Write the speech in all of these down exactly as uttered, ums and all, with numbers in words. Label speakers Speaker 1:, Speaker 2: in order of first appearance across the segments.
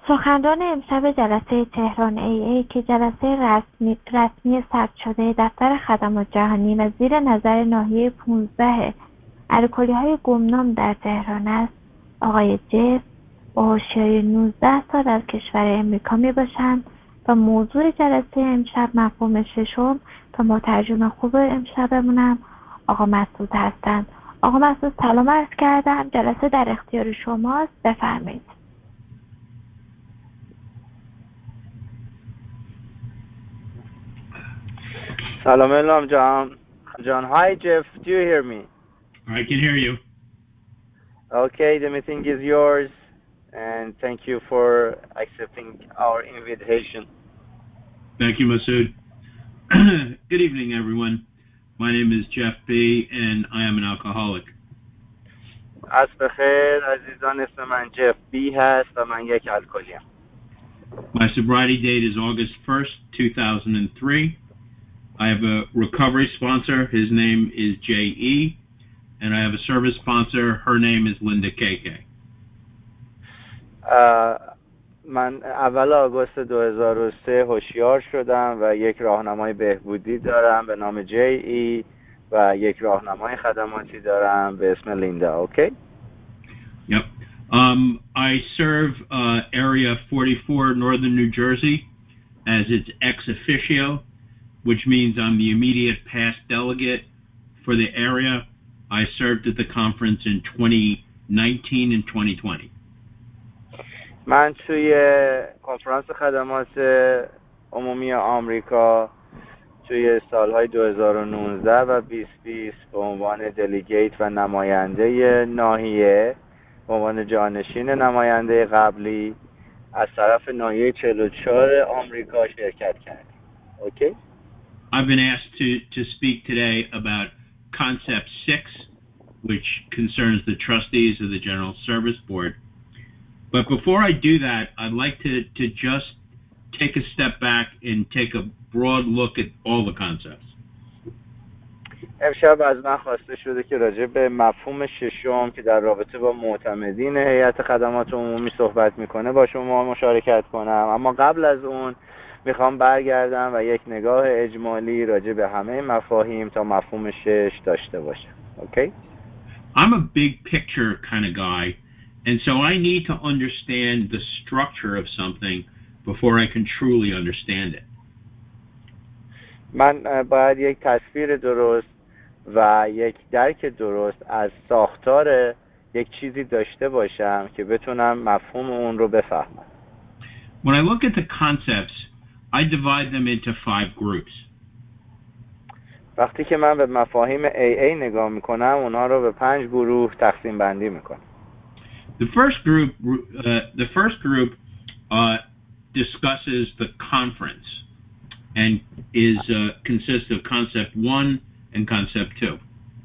Speaker 1: سخنران امشب جلسه تهران ای ای که جلسه رسمی, رسمی ثبت شده دفتر خدمات جهانی و زیر نظر ناحیه پانزده الکلی‌های گمنام در تهران است، آقای جف با هوشیاری نوزده سال از کشور امریکا می باشند و موضوع جلسه امشب مفهوم ششم و مترجم خوب امشبمونم آقا مسعود هستند. آقا مسعود سلام عرض کردم، جلسه در اختیار شماست، بفرمایید.
Speaker 2: Salam alaikum, John. John, hi, Jeff. Do you hear me?
Speaker 3: I can hear you.
Speaker 2: Okay, the meeting is yours, and thank you for accepting our invitation.
Speaker 3: Thank you, Masood. Good evening, everyone. My name is Jeff B., and I am an alcoholic.
Speaker 2: از بخیر عزیزان، اسم من جف بی هست و من یک الکلیم.
Speaker 3: My sobriety date is August first, two thousand three. I have a recovery sponsor. His name is J E, and I have a service sponsor. Her name is Linda K K.
Speaker 2: من اول آگوست دو هزار و سه هوشیار شدم و یک راهنمای بهبودی دارم به نام جی ای و یک راهنمای خدماتی دارم به اسم لیندا. اوکی؟
Speaker 3: Yep. Um, I serve uh, Area forty-four, Northern New Jersey, as its ex officio, which means I'm the immediate past delegate for the area. I served at the conference in twenty nineteen and twenty twenty.
Speaker 2: من توی کنفرانس خدمات عمومی آمریکا توی سالهای دو هزار و نوزده و بیست بیست به عنوان دلیگیت و نماینده ناحیه، به عنوان جانشین نماینده قبلی از طرف ناحیه چهل و چهار آمریکا شرکت کردم. اوکی؟
Speaker 3: I've been asked to, to speak today about Concept six, which concerns the trustees of the General Service Board. But before I do that, I'd like to, to just take a step back and take a broad look at all the concepts.
Speaker 2: امشب از من خواسته شده که راجع به مفهوم ششم که در رابطه با معتمدین هیئت خدمات عمومی صحبت میکنه با شما مشارکت کنم، اما قبل از اون میخوام برگردم و یک نگاه اجمالی راجع به همه مفاهیم تا مفهوم شش داشته باشم. اوکی؟
Speaker 3: I'm a big picture kind of guy, and so I need to understand the structure of something before I can truly understand it.
Speaker 2: من باید یک تصویر درست و یک درک درست از ساختار یک چیزی داشته باشم که بتونم مفهوم اون رو بفهمم.
Speaker 3: When I look at the concepts, I divide them into five groups.
Speaker 2: وقتی که من به مفاهیم ای ای نگاه میکنم اونها رو به پنج گروه تقسیم بندی میکنم.
Speaker 3: The first group, uh, the first group uh, discusses the conference and is uh, consists of concept one and concept two.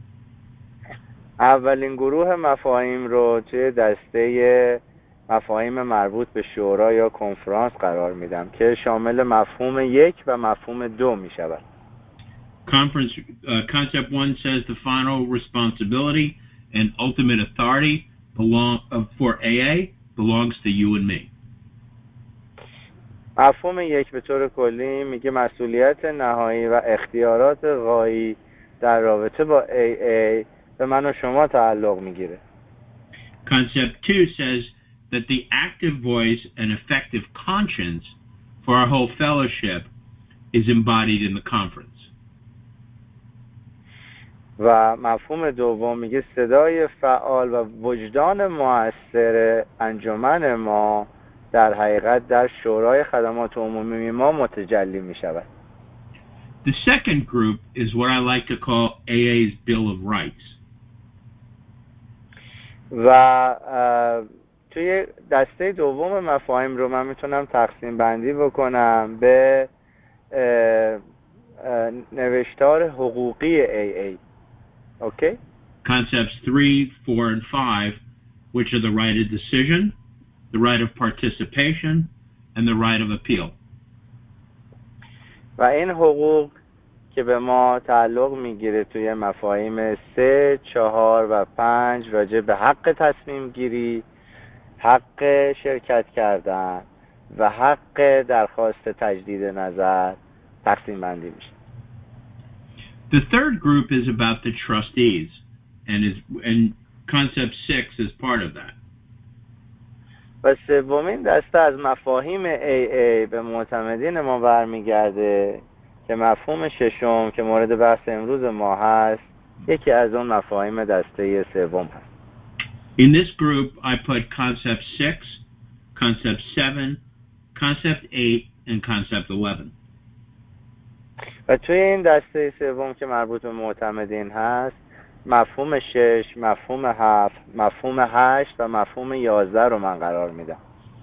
Speaker 2: اولین گروه مفاهیم رو توی دسته مفاهیم مربوط به شورا یا کنفرانس قرار میدم که شامل مفهوم یک و مفهوم دو میشود.
Speaker 3: Conference uh, concept one says the final responsibility and ultimate authority belong uh, for A A belongs to you and me.
Speaker 2: مفهوم یک به طور کلی میگه مسئولیت نهایی و اختیارات غایی در رابطه با ای ای به من و شما تعلق میگیره.
Speaker 3: Concept two says that the active voice and effective conscience for our whole fellowship is embodied in the conference.
Speaker 2: و مفهوم دوم میگه صدای فعال و وجدان مؤثر انجمن ما در حقیقت در شورای خدمات عمومی ما متجلی می شود.
Speaker 3: The second group is what I like to call A A's Bill of Rights.
Speaker 2: و توی دسته دوم مفاهیم رو من میتونم تقسیم بندی بکنم به نوشتار حقوقی ای ای. Okay?
Speaker 3: Concepts three, four, and five, which are the right of decision, the right of participation, and the right of appeal.
Speaker 2: و این حقوق که به ما تعلق میگیره توی مفاهیم سه، چهار و پنج راجع به حق تصمیم گیری، حق شرکت کردن و حق درخواست تجدید نظر تقسیم بندی میشه.
Speaker 3: The third group is about the trustees, and is and concept six is part of that.
Speaker 2: و سومین دسته از مفاهیم ای ای به معتمدین ما برمیگرده که مفهوم ششم که مورد بحث امروز ما هست یکی از اون مفاهیم دسته سوم هست.
Speaker 3: In this group, I put concept six, concept seven, concept eight, and concept eleven.
Speaker 2: و توی این دسته سوم که مربوط به معتمدین هست مفهوم شش، مفهوم هفت، مفهوم هشت و مفهوم یازده رو من قرار میدم.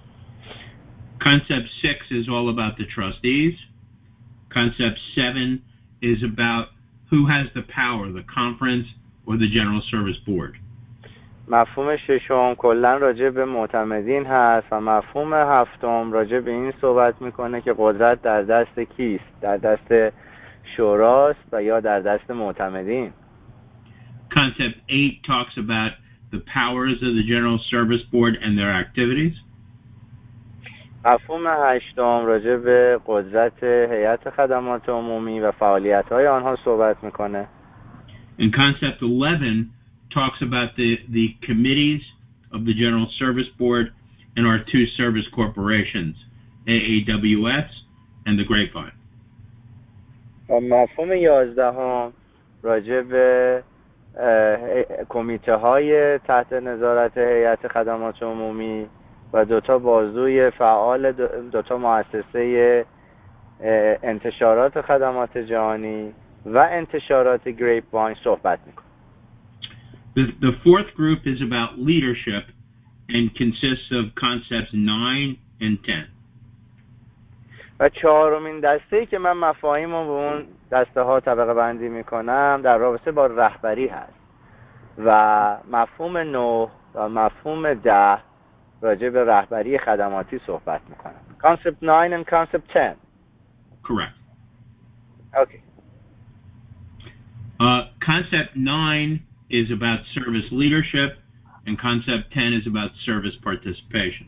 Speaker 3: Concept six is all about the trustees. Concept seven is about who has the power, the conference or the General Service Board.
Speaker 2: مفهوم ششم کلا راجع به معتمدین هست و مفهوم هفتم راجع به این صحبت میکنه که قدرت در دست کیست، در دست شوراست و یا در دست معتمدین.
Speaker 3: Concept eight talks about the powers of the General Service Board and their activities.
Speaker 2: مفهوم هشتم راجع به قدرت هیئت خدمات عمومی و فعالیت‌های آنها صحبت میکنه.
Speaker 3: And concept eleven talks about the, the committees of the General Service Board and our two service corporations, A A W S and the Grapevine.
Speaker 2: و مفهوم یازدهم راجع به کمیته های تحت نظارت هیئت خدمات عمومی و دوتا بازوی فعال دوتا مؤسسه انتشارات خدمات جهانی و انتشارات گریپواین صحبت میکنه.
Speaker 3: The, the fourth group is about leadership and consists of concepts nine and ten.
Speaker 2: و چهارمین دسته‌ای که من مفاهیم رو به اون دسته ها طبقه بندی میکنم در رابطه با رهبری هست و مفهوم نه و مفهوم ده راجع به رهبری خدماتی صحبت میکنم. Concept nine and concept ten.
Speaker 3: Correct.
Speaker 2: Okay.
Speaker 3: Uh, concept nine is about service leadership and concept ten is about service participation.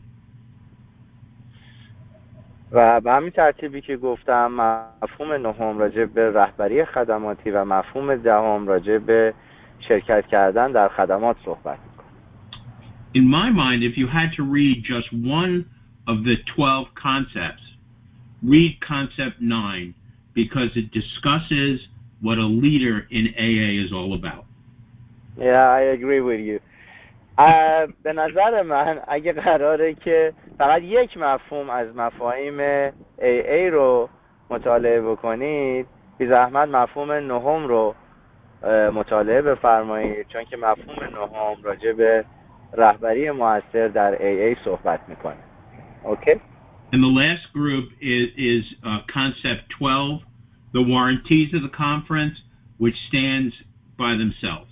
Speaker 2: و به همین ترتیبی که گفتم مفهوم نهم راجع به رهبری خدماتی و مفهوم دهم راجع به شرکت کردن در خدمات صحبت میکنم.
Speaker 3: In my mind, if you had to read just one of the twelve concepts, read concept nine because it discusses what a leader in A A is all about.
Speaker 2: Yeah, I agree with you. به نظر من اگه قراره که فقط یک مفهوم از مفاهیم ای ای رو مطالعه بکنید بی زحمت مفهوم نهم رو مطالعه بفرمایید چون که مفهوم نهم راجع به رهبری مؤثر در ای ای صحبت میکنه. Okay?
Speaker 3: And the last group is, is uh, concept twelve, the warranties of the conference, which stands by themselves.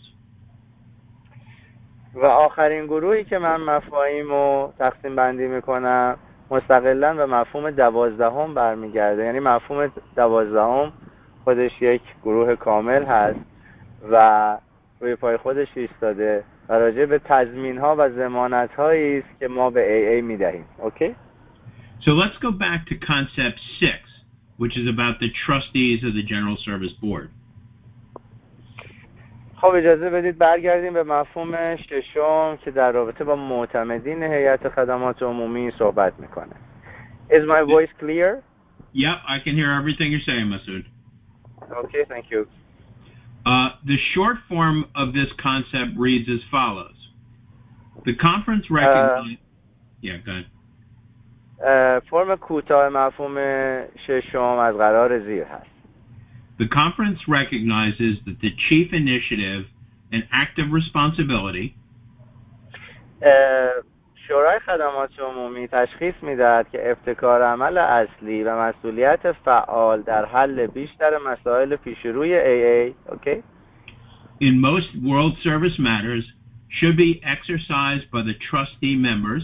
Speaker 2: و آخرین گروهی که من مفاهیم رو تقسیم بندی میکنم مستقلاً به مفهوم دوازدهم برمیگرده. یعنی مفهوم دوازدهم خودش یک گروه کامل هست و روی پای خودش ایستاده و راجع به تضمین ها و ضمانت هایی است که ما به ای ای میدهیم. اوکی؟
Speaker 3: So let's go back to concept six, which is about the trustees of the General Service Board.
Speaker 2: خب اجازه بدید برگردیم به مفهوم ششم که در رابطه با معتمدین هیئت خدمات عمومی صحبت میکنه. Is my voice clear?
Speaker 3: Yep, I can hear everything you're saying, Masood.
Speaker 2: Okay, thank you.
Speaker 3: Uh, the short form of this concept reads as follows. The conference recognizes... Uh, yeah, go ahead.
Speaker 2: فرم کوتاه مفهوم ششم از قرار زیر هست.
Speaker 3: The conference recognizes that the chief initiative and active responsibility
Speaker 2: شورای خدمات عمومی تشخیص میدهد که ابتکار عمل اصلی و مسئولیت فعال در حل بیشتر مسائل پیشروی ای ای okay?
Speaker 3: in most world service matters should be exercised by the trustee members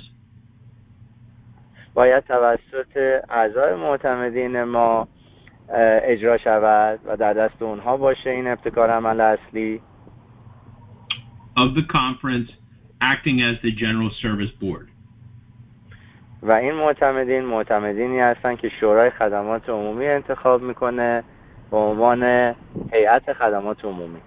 Speaker 2: باید توسط اعضای معتمدین ما اجرا شود و در دست اونها باشه این ابتکار عمل اصلی
Speaker 3: of the conference acting as the General Service Board.
Speaker 2: و این معتمدین معتمدینی هستن که شورای خدمات عمومی انتخاب میکنه به عنوان هیئت خدمات عمومی.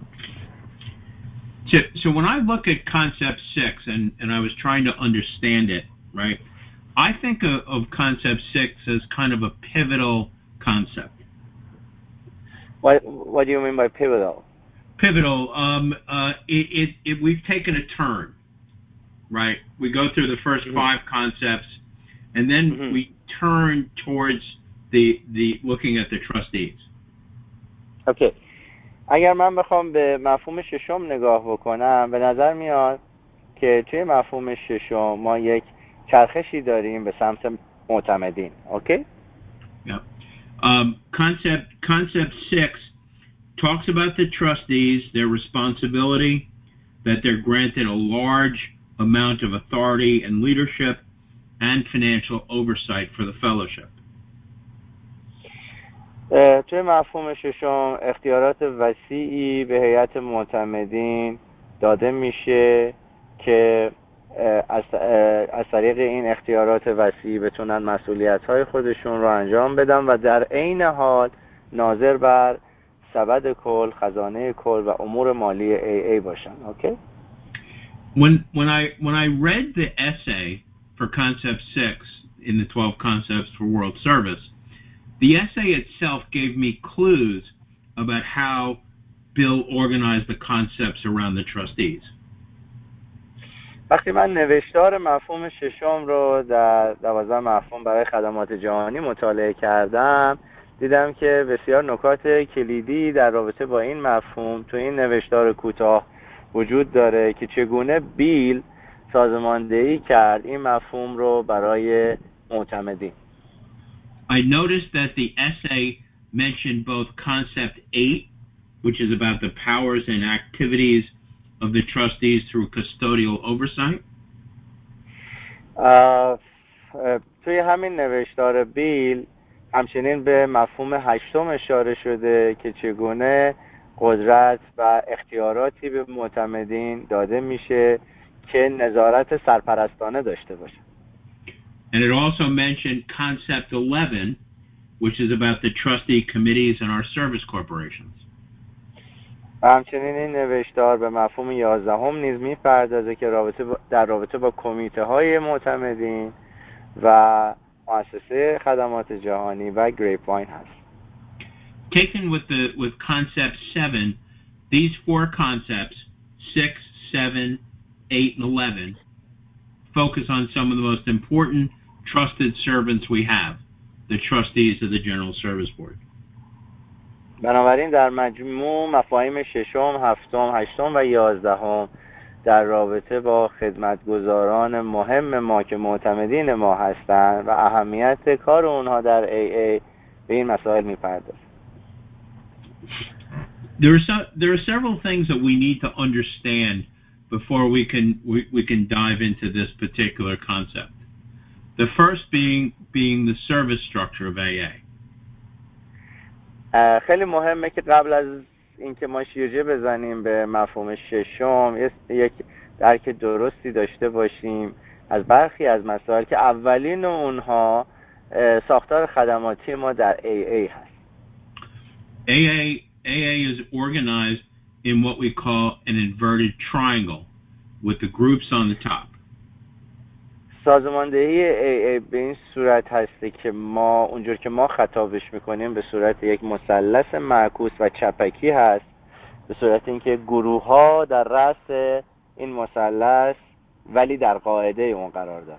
Speaker 3: So, so when I look at concept six and, and I was trying to understand it, right, I think of, of concept six as kind of a pivotal concept.
Speaker 2: What, what do you mean by pivotal?
Speaker 3: Pivotal, um, uh, it, it, it, we've taken a turn, right? We go through the first mm-hmm. five concepts, and then mm-hmm. we turn towards the, the looking at the trustees.
Speaker 2: Okay. اگر من بخوام به مفهوم ششم نگاه بکنم به نظر میاد که توی مفهوم ششم ما یک چرخشی داریم به سمت معتمدین. اوکی؟
Speaker 3: Yeah. Um, concept concept six talks about the trustees, their responsibility, that they're granted a large amount of authority and leadership and financial oversight for the fellowship.
Speaker 2: توی مفهوم ششم اختیارات وسیعی به هیئت معتمدین داده میشه که از از طریق این اختیارات وسیع بتونن مسئولیت‌های خودشون رو انجام بدن و در عین حال ناظر بر سبد کل، خزانه کل و امور مالی ای ای باشن. اوکی؟
Speaker 3: When when I when I read the essay for concept six in the twelve concepts for world service, the essay itself gave me clues about how Bill organized the concepts around the trustees.
Speaker 2: وقتی من نوشتار مفهوم ششم رو در دوازده مفهوم برای خدمات جهانی مطالعه کردم، دیدم که بسیار نکات کلیدی در رابطه با این مفهوم تو این نوشتار کوتاه وجود داره که چگونه بیل سازماندهی کرد این مفهوم رو برای معتمدین.
Speaker 3: I noticed that the essay mentioned both concept eight, which is about the powers and activities of the trustees through custodial oversight.
Speaker 2: توی همین نوشتار بیل همچنین به مفهوم هشتم اشاره شده که چگونه قدرت و اختیاراتی به معتمدین داده میشه که نظارت سرپرستانه داشته باشه.
Speaker 3: And it also mentioned concept eleven, which is about the trustee committees and our service corporations.
Speaker 2: همچنین این نوشتار به مفهوم یازدهم نیز میپردازه که رابطه با در رابطه با کمیته های معتمدین و مؤسسه خدمات جهانی و گریپواین هست.
Speaker 3: Taken with the with concept seven, these four concepts, six, seven, eight, and eleven, focus on some of the most important trusted servants we have, the trustees of the General Service Board.
Speaker 2: بنابراین در مجموع مفاهیم ششم، هفتم، هشتم و یازدهم در رابطه با خدمتگزاران مهم ما که معتمدین ما هستند و اهمیت کار اونها در ای ای به این مسائل می‌پردازه.
Speaker 3: There are so, there are several things that we need to understand before we can we, we can dive into this particular concept. The first being being the service structure of ای ای.
Speaker 2: خیلی مهمه که قبل از اینکه ما شیرجه بزنیم به مفهوم ششم یک درک درستی داشته باشیم از برخی از مسائل که اولین اونها ساختار خدماتی ما در ای ای هست.
Speaker 3: ای ای ای ای is organized in what we call an inverted triangle with the groups on the top.
Speaker 2: سازماندهی ای ای به این صورت هستی که ما اونجور که ما خطابش میکنیم به صورت یک مثلث معکوس و چپکی هست، به صورت اینکه گروه ها در رأس این مثلث ولی در قاعده اون قرار دارن.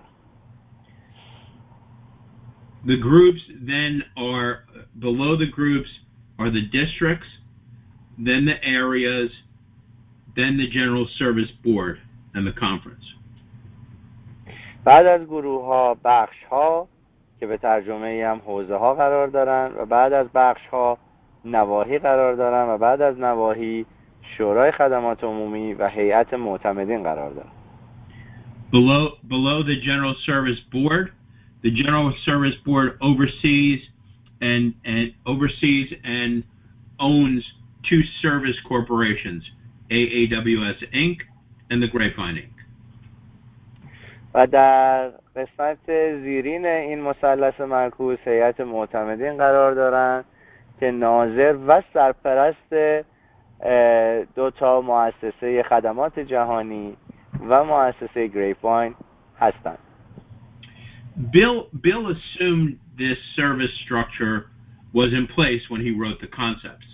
Speaker 3: The groups then are below the groups are the districts, then the areas, then the General Service Board and the conference.
Speaker 2: بعد از گروه ها بخش ها که به ترجمه ای هم حوزه ها قرار دارن و بعد از بخش ها نواحی قرار دارن و بعد از نواحی شورای خدمات عمومی و هیئت معتمدین قرار دارن.
Speaker 3: Below below the General Service Board, the General Service Board oversees and and oversees and owns two service corporations, A A W S Incorporated and the Grapevine Incorporated.
Speaker 2: و در قسمت زیرین این مثلث معکوس هیئت معتمدین قرار دارن که ناظر و سرپرست دو تا مؤسسه خدمات جهانی و مؤسسه گریپواین هستند.
Speaker 3: Bill Bill assumed this service structure was in place when he wrote the concepts.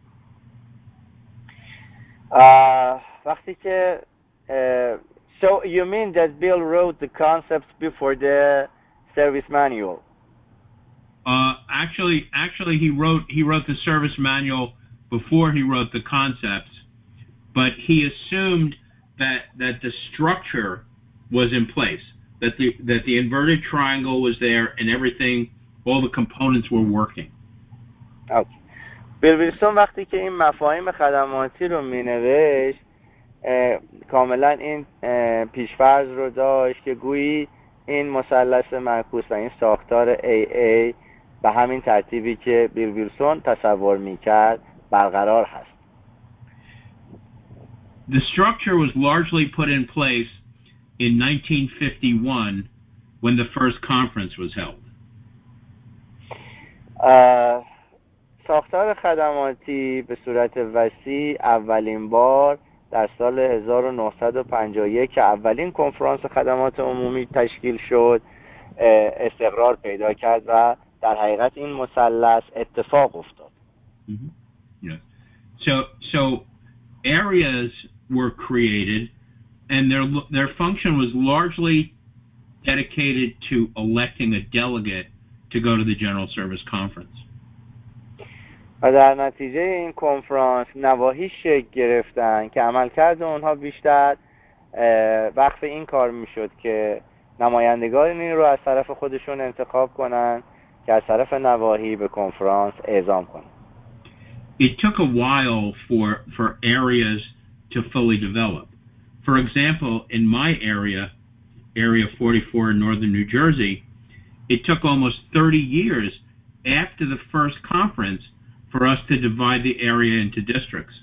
Speaker 2: Uh, وقتی که uh, so you mean that Bill wrote the concepts before the service manual?
Speaker 3: Uh, actually, actually, he wrote he wrote the service manual before he wrote the concepts, but he assumed that that the structure was in place, that the that the inverted triangle was there and everything, all the components were working.
Speaker 2: Okay. بیل ویلسون وقتی که این مفاهیم خدماتی رو مینوشت کاملا این پیشفرض رو داشت که گویی این مثلث معکوس و این ساختار ای ای به همین ترتیبی که بیل ویلسون تصور میکرد برقرار هست.
Speaker 3: The structure was largely put in place in nineteen fifty-one when the first conference was held.
Speaker 2: Uh, ساختار خدماتی به صورت وسیع اولین بار در سال هزار و نهصد و پنجاه و یک که اولین کنفرانس خدمات عمومی تشکیل شد استقرار پیدا کرد و در حقیقت این مثلث اتفاق افتاد.
Speaker 3: Mm-hmm. Yeah. So so areas were created and their their function was largely dedicated to electing a delegate to go to the General Service Conference.
Speaker 2: و در نتیجه این کنفرانس نواحی شکل گرفتن که عملکرد اونها بیشتر وقف این کار میشد که نمایندگانی رو از طرف خودشون انتخاب کنن که از طرف نواحی به کنفرانس اعزام کنن.
Speaker 3: It took a while for for areas to fully develop. For example, in my area, area forty-four in northern New Jersey, it took almost thirty years after the first conference for us to divide the area into districts.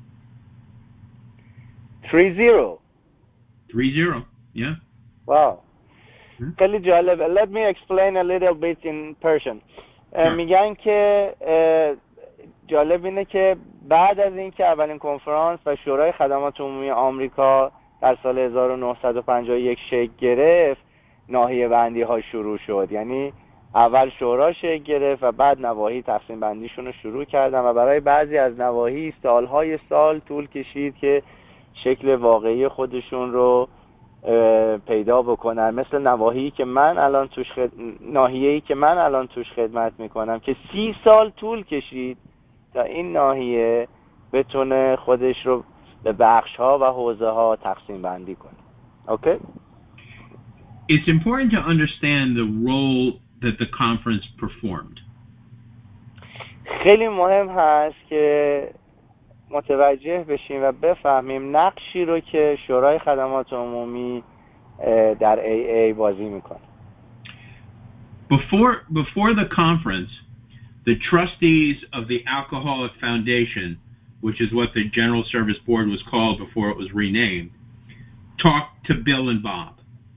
Speaker 2: Three zero.
Speaker 3: Three zero, yeah.
Speaker 2: Wow. خیلی جالب. Let me explain a little bit in Persian. میگن که جالب اینه که بعد از اینکه اولین کنفرانس و شورای خدمات عمومی آمریکا در سال هزار و نهصد و پنجاه و یک شکل گرفت، ناحیه بندی ها شروع شد. یعنی اول شورا شکل گرفت و بعد نواحی تقسیم بندیشون رو شروع کردن و برای بعضی از نواحی سالهای سال طول کشید که شکل واقعی خودشون رو پیدا بکنن. مثل نواحی که من الان توش خد... ناحیه‌ای که من الان توش خدمت میکنم که سی سال طول کشید تا این ناحیه بتونه خودش رو به بخش ها و حوزه ها تقسیم بندی کنه. Okay?
Speaker 3: It's important to understand the role that the conference performed.
Speaker 2: خیلی مهم هست که متوجه بشیم و بفهمیم نقشی رو که شورای خدمات عمومی در ای ای بازی میکنه.
Speaker 3: Before before the conference, the trustees of the Alcoholic Foundation, which is what the General Service Board was called before it was renamed, talked to Bill and Bob.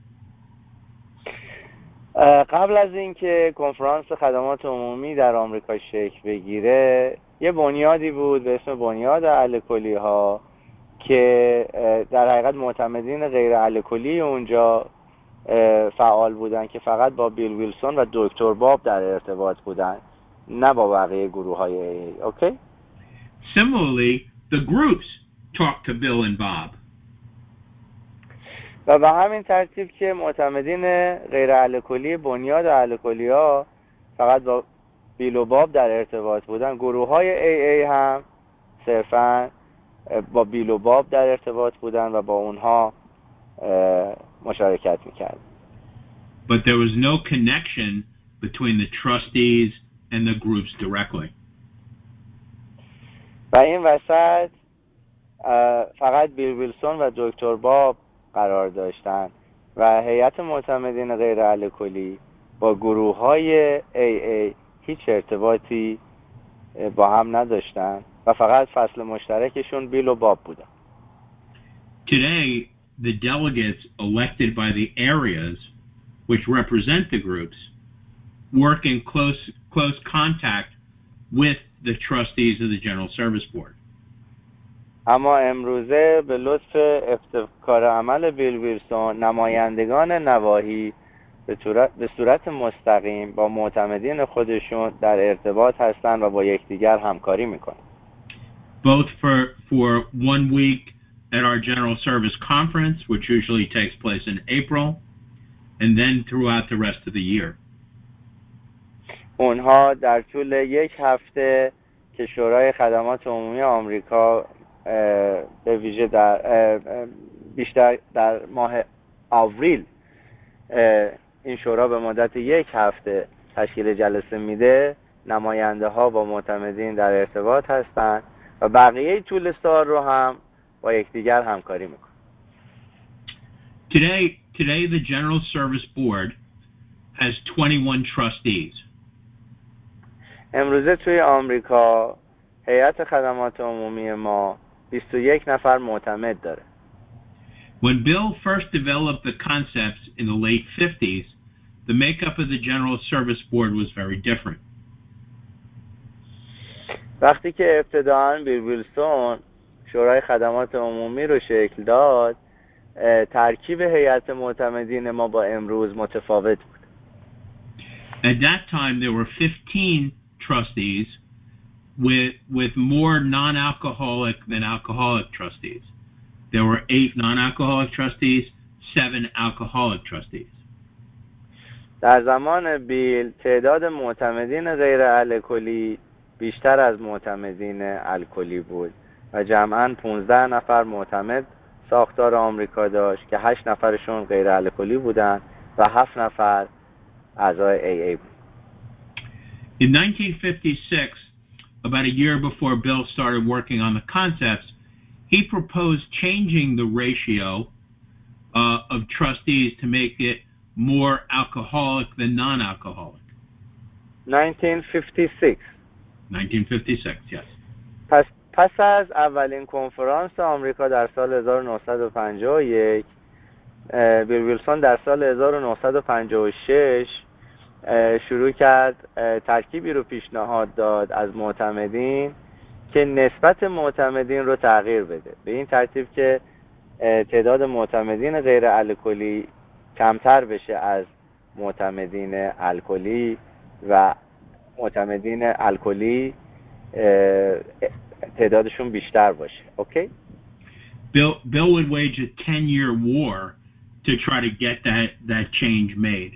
Speaker 2: قبل از اینکه کنفرانس خدمات عمومی در آمریکا شکل بگیره، یه بنیادی بود به اسم بنیاد الکلی ها که در حقیقت معتمدین غیر الکلی اونجا فعال بودن که فقط با بیل ویلسون و دکتر باب در ارتباط بودن، نه با بقیه گروه های ای ای. Okay?
Speaker 3: Similarly, the groups talked to Bill and Bob.
Speaker 2: و به همین ترتیب که معتمدین غیر الکلی بنیاد الکلی ها فقط با بیل و باب در ارتباط بودن، گروه های ای ای هم صرفاً با بیل و باب در ارتباط بودن و با اونها مشارکت میکرد.
Speaker 3: But there was no connection between the trustees and the groups directly.
Speaker 2: و این وسط فقط بیل ویلسون و دکتر باب قرار داشتن و هیئت معتمدین غیر الکلی با گروه های ای ای هیچ ارتباطی با هم نداشتن و فقط فصل مشترکشون بیل و باب بودن.
Speaker 3: Today, the delegates elected by the areas which represent the groups, work in close close contact with the trustees of the General Service Board.
Speaker 2: اما امروزه به لطف ابتکار عمل بیل ویلسون نمایندگان نواحی به صورت, به صورت مستقیم با معتمدین خودشون در ارتباط هستند و با یکدیگر همکاری میکنند.
Speaker 3: Both for for one week at our General Service Conference, which usually takes place in April, and then throughout the rest of the year.
Speaker 2: اونها در طول یک هفته که شورای خدمات عمومی آمریکا به ویژه در بیشتر در ماه آوریل این شورا به مدت یک هفته تشکیل جلسه میده، نماینده ها با معتمدین در ارتباط هستند و بقیه طول سال رو هم با یکدیگر همکاری میکنن.
Speaker 3: Today, today the General Service Board has twenty-one trustees.
Speaker 2: امروزه توی آمریکا هیئت خدمات عمومی ما بیست و یک نفر معتمد داره.
Speaker 3: When Bill first developed the concepts in the late fifties, the makeup of the General Service Board was very different.
Speaker 2: وقتی که ابتداً بیل ویلسون شورای خدمات عمومی رو شکل داد، ترکیب هیئت معتمدین ما با امروز متفاوت بود.
Speaker 3: At that time there were fifteen trustees with with more non-alcoholic than alcoholic trustees. There were eight non-alcoholic trustees, seven alcoholic trustees.
Speaker 2: در زمان بیل تعداد معتمدین غیر الکلی بیشتر از معتمدین الکلی بود و جمعاً پانزده نفر معتمد ساختار آمریکا داشت که هشت نفرشون غیر الکلی بودن و هفت نفر اعضای ای ای بود.
Speaker 3: In nineteen fifty-six, about a year before Bill started working on the concepts, he proposed changing the ratio uh, of trustees to make it more alcoholic than non-alcoholic.
Speaker 2: nineteen fifty-six.
Speaker 3: nineteen fifty-six, yes.
Speaker 2: پس پس از اولین کنفرانس آمریکا در سال هزار و نهصد و پنجاه و یک، بیل ویلسون در سال هزار و نهصد و پنجاه و شش شروع کرد ترکیبی رو پیشنهاد داد از معتمدین که نسبت معتمدین رو تغییر بده، به این ترتیب که تعداد معتمدین غیر الکلی کمتر بشه از معتمدین الکلی و معتمدین الکلی تعدادشون بیشتر باشه. اوکی؟
Speaker 3: Bill Bill would wage a ten-year war to try to get that that change made.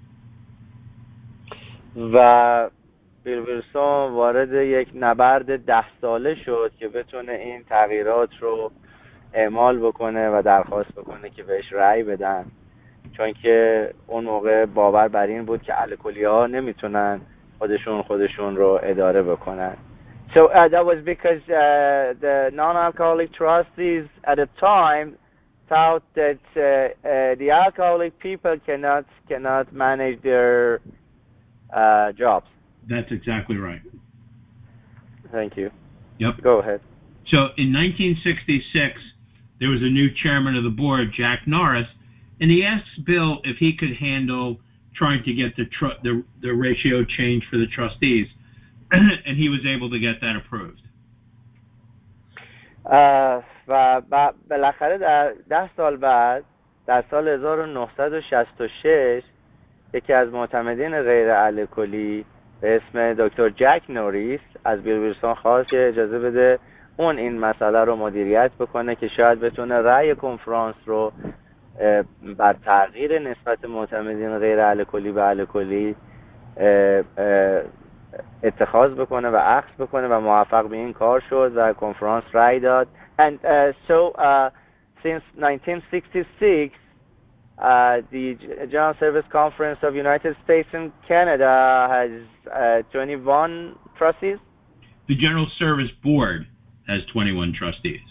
Speaker 2: و بیل ویلسون وارد یک نبرد ده ساله شد که بتونه این تغییرات رو اعمال بکنه و درخواست بکنه که بهش رأی بدن، چون که اون موقع باور بر این بود که الکلی ها نمیتونن خودشون خودشون رو اداره بکنن. So uh, that was because uh, the non-alcoholic trustees at the time thought that uh, uh, the alcoholic people cannot cannot manage their uh, jobs.
Speaker 3: That's exactly right.
Speaker 2: Thank you.
Speaker 3: Yep.
Speaker 2: Go ahead.
Speaker 3: So in nineteen sixty-six, there was a new chairman of the board, Jack Norris, and he asked Bill if he could handle trying to get the tr- the, the ratio change for the trustees, and he was able to get that approved.
Speaker 2: Uh, و بالاخره در ده سال بعد در سال هزار و نهصد و شصت و شش یکی از معتمدین غیر الکلی به اسم دکتر جک نوریس از بیل ویلسون خواست که اجازه بده اون این مسئله رو مدیریت بکنه که شاید بتونه رأی کنفرانس رو بر تغییر نسبت معتمدین غیر الکلی به الکلی اتخاذ بکنه و اخذ بکنه و موفق به این کار شد و کنفرانس رأی داد. And uh, so uh, since nineteen sixty-six uh, the General Service Conference of United States and Canada has uh, twenty-one trustees.
Speaker 3: The General Service Board has twenty-one trustees.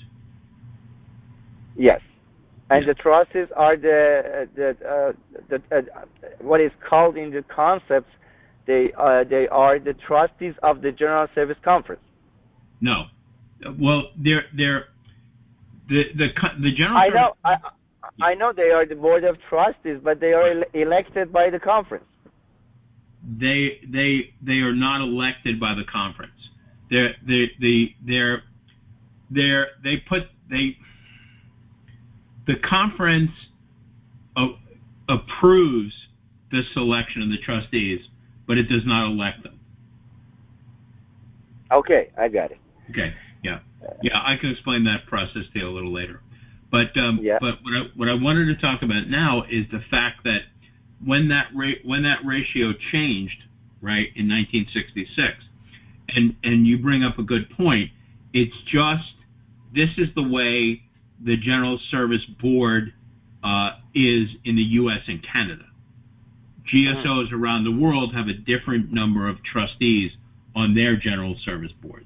Speaker 2: Yes. And
Speaker 3: yeah.
Speaker 2: The trustees are the, the, uh, the uh, what is called in the concepts, they, uh, they are the trustees of the General Service Conference.
Speaker 3: No. Well, they're, they're, the, the, the General
Speaker 2: I
Speaker 3: Service...
Speaker 2: know, I, I know they are the board of trustees, but they are ele- elected by the conference.
Speaker 3: They they they are not elected by the conference. They're they they they're they're they put they the conference a- approves the selection of the trustees, but it does not elect them.
Speaker 2: Okay, I got it.
Speaker 3: Okay, yeah, yeah, I can explain that process to you a little later. But um,
Speaker 2: Yeah.
Speaker 3: but what I what I wanted to talk about now is the fact that when that ra- when that ratio changed, right, in nineteen sixty-six, and and you bring up a good point. It's just this is the way the General Service Board uh, is in the U S and Canada. G S Os mm. around the world have a different number of trustees on their General Service Boards.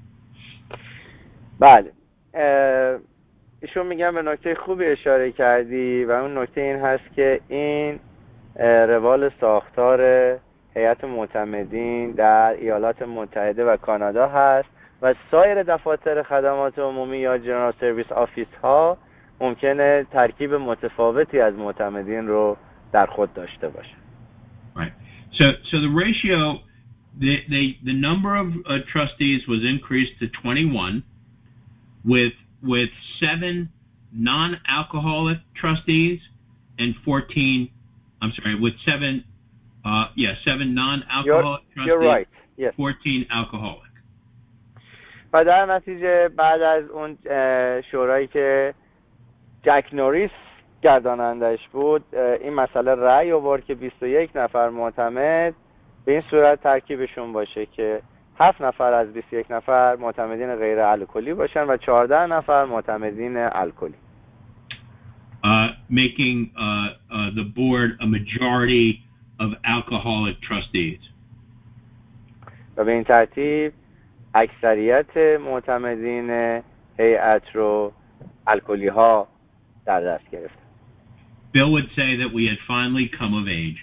Speaker 2: بله. ایشون میگن به نکته خوبی اشاره کردی و اون نکته این هست که این روال ساختار هیئت معتمدین در ایالات متحده و کانادا هست و سایر دفاتر خدمات عمومی یا جنرال سرویس آفیس ها ممکنه ترکیب متفاوتی از معتمدین رو در خود داشته باشه.
Speaker 3: Right. So so the ratio the the the number of uh, trustees was increased to twenty-one with with seven non-alcoholic trustees and fourteen I'm sorry with seven uh yeah seven non-alcoholic
Speaker 2: you're,
Speaker 3: trustees
Speaker 2: you're right. Yes.
Speaker 3: fourteen alcoholic.
Speaker 2: و در نتیجه بعد از اون شورایی که جک نوریس گردانندش بود این مسئله رأی آورد که بیست و یک نفر معتمد به این صورت ترکیبشون باشه که هفت نفر از بیست و یک نفر معتمدین غیر الکلی باشن و چهارده نفر معتمدین الکلی.
Speaker 3: Uh, making uh, uh, the board a majority of alcoholic trustees.
Speaker 2: و به این ترتیب اکثریت معتمدین هیئت رو الکلی ها در دست گرفت.
Speaker 3: Bill would say that we had finally come of age.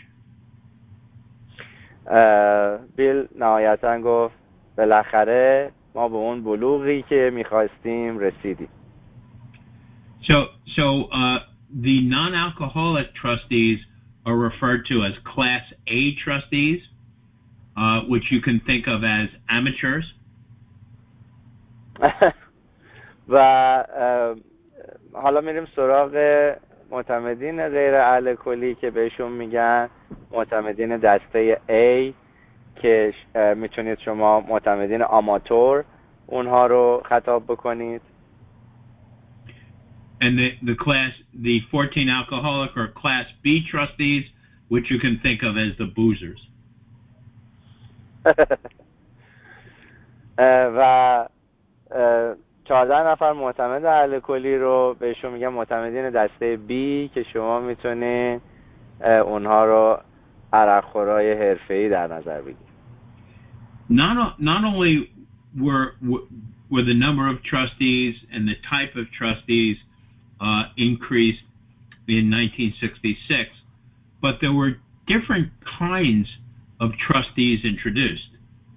Speaker 2: بیل نهایتاً گفت بالاخره ما به اون بلوغی که می‌خواستیم رسیدیم.
Speaker 3: So so uh, the non-alcoholic trustees are referred to as Class A trustees, uh, which you can think of as amateurs.
Speaker 2: و حالا میریم سراغ معتمدین غیر الکلی که بهشون میگن معتمدین دسته A که میتونید شما معتمدین آماتور اونها رو خطاب بکنید.
Speaker 3: And the, the class, the fourteen alcoholic or Class B trustees, which you can think of as the boozers.
Speaker 2: و چهارده نفر معتمد الکلی رو بهشون میگن معتمدین دسته B که شما میتونید اونها رو عرقخورای حرفه‌ای در نظر بگیرید.
Speaker 3: Not not only were were the number of trustees and the type of trustees uh, increased in nineteen sixty-six, but there were different kinds of trustees introduced.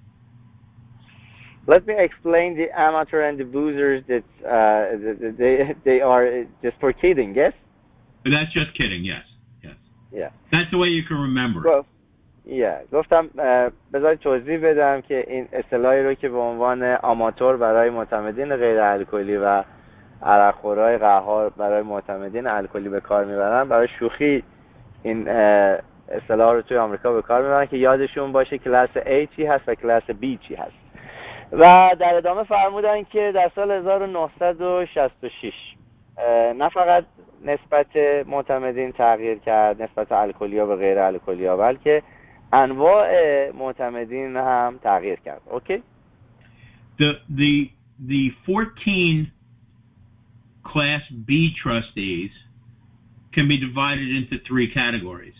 Speaker 2: Let me explain the amateur and the boozers that uh, they they are just for kidding, yes?
Speaker 3: But that's just kidding, yes, yes.
Speaker 2: Yeah.
Speaker 3: That's the way you can remember
Speaker 2: it. Yeah. گفتم بذارید توضیح بدم که این اصطلاحی رو که به عنوان آماتور برای معتمدین غیر الکلی و عرقخورای قهار برای معتمدین الکلی به کار میبرن، برای شوخی این اصطلاح رو توی آمریکا به کار میبرن که یادشون باشه کلاس A چی هست و کلاس B چی هست. و در ادامه فرمودن که در سال هزار و نهصد و شصت و شش نه فقط نسبت معتمدین تغییر کرد، نسبت الکلی ها به غیر الکلی ها، بلکه انواع معتمدین هم تغییر کرد. اوکی؟
Speaker 3: The the the fourteen Class B trustees can be divided into three categories.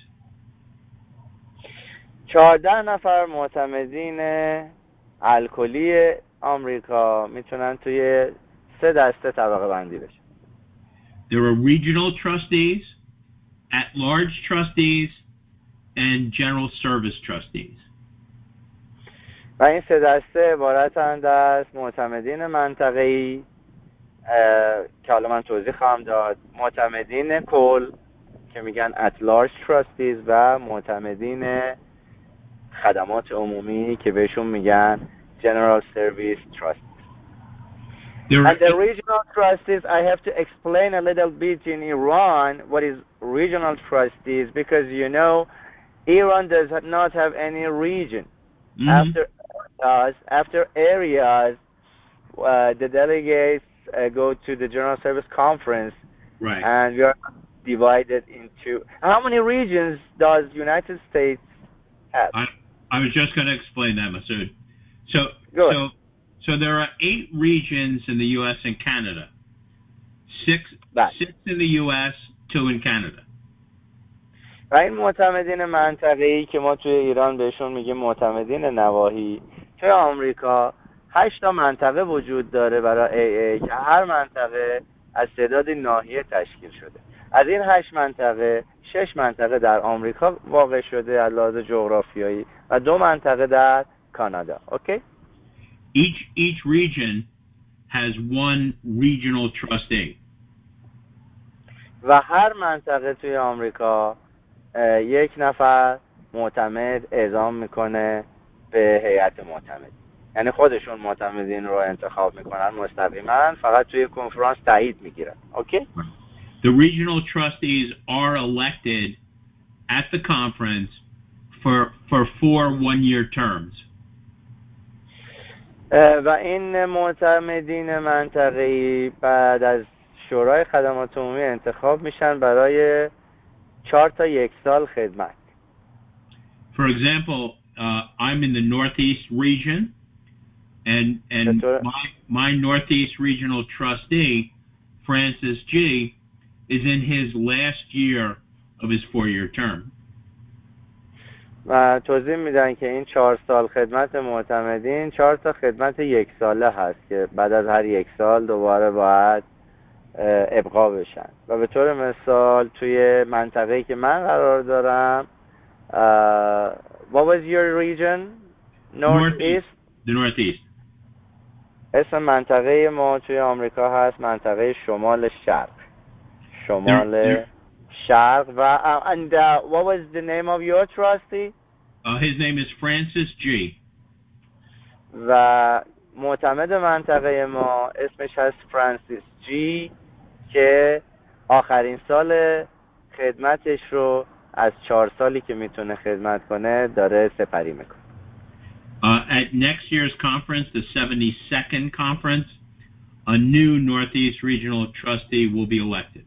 Speaker 2: چهارده نفر معتمدین الکلی آمریکا میتونن توی سه دسته طبقه بندی بشن.
Speaker 3: There are regional trustees, at-large trustees, and general service trustees.
Speaker 2: و این سه دسته عبارتند از معتمدین منطقه‌ای، که حالا من توضیح خواهم داد، معتمدین کل که میگن at large trustees و معتمدین خدمات عمومی که بهشون میگن general service trustees. And the regional trustees, I have to explain a little bit in Iran what is regional trustees, because you know Iran does not have any region. Mm-hmm. After uh, after areas, uh, the delegates uh, go to the General Service Conference,
Speaker 3: right?
Speaker 2: And we are divided into. How many regions does United States have?
Speaker 3: I, I was just going to explain that, Masood. So,
Speaker 2: Good.
Speaker 3: so, so there are eight regions in the U S and Canada. Six,
Speaker 2: Back.
Speaker 3: six in the U S, two in Canada.
Speaker 2: و این معتمدین منطقه‌ای که ما توی ایران بهشون میگیم معتمدین نواحی، توی آمریکا هشت تا منطقه وجود داره برای ای ای که هر منطقه از تعداد ناحیه تشکیل شده. از این هشت منطقه، شش منطقه در آمریکا واقع شده از لحاظ جغرافیایی و دو منطقه در کانادا. اوکی؟
Speaker 3: Each each region has one regional trustee.
Speaker 2: و هر منطقه توی آمریکا یک نفر معتمد اعزام میکنه به هیئت معتمد، یعنی خودشون معتمدین رو انتخاب میکنن مستقیما، فقط توی کنفرانس تایید میگیرن. اوکی؟
Speaker 3: The regional trustees are elected at the conference for for four one-year terms.
Speaker 2: و این معتمدین منطقه‌ای بعد از شورای خدمات عمومی انتخاب میشن برای چهار تا یک سال خدمت.
Speaker 3: For example, uh, I'm in the Northeast region, and and my my Northeast regional trustee, Francis G, is in his last year of his four-year term.
Speaker 2: و توضیح میدن که این چهار سال خدمت معتمدین چهار تا خدمت یک ساله هست که بعد از هر یک سال دوباره باید ابقا بشن. و به طور مثال توی منطقه‌ای که من قرار دارم، uh, what was your region? Northeast?
Speaker 3: The Northeast.
Speaker 2: اسم منطقه ما توی آمریکا هست منطقه شمال شرق. شمال شرق و uh, and uh, what was the name of your trustee?
Speaker 3: Uh, his name is Francis G.
Speaker 2: و معتمد منطقه ما اسمش هست فرانسیس جی که آخرین سال خدمتش رو از چهار سالی که میتونه خدمت کنه داره سپری میکنه.
Speaker 3: Uh, at next year's conference, the seventy-second conference, a new Northeast Regional Trustee will be elected.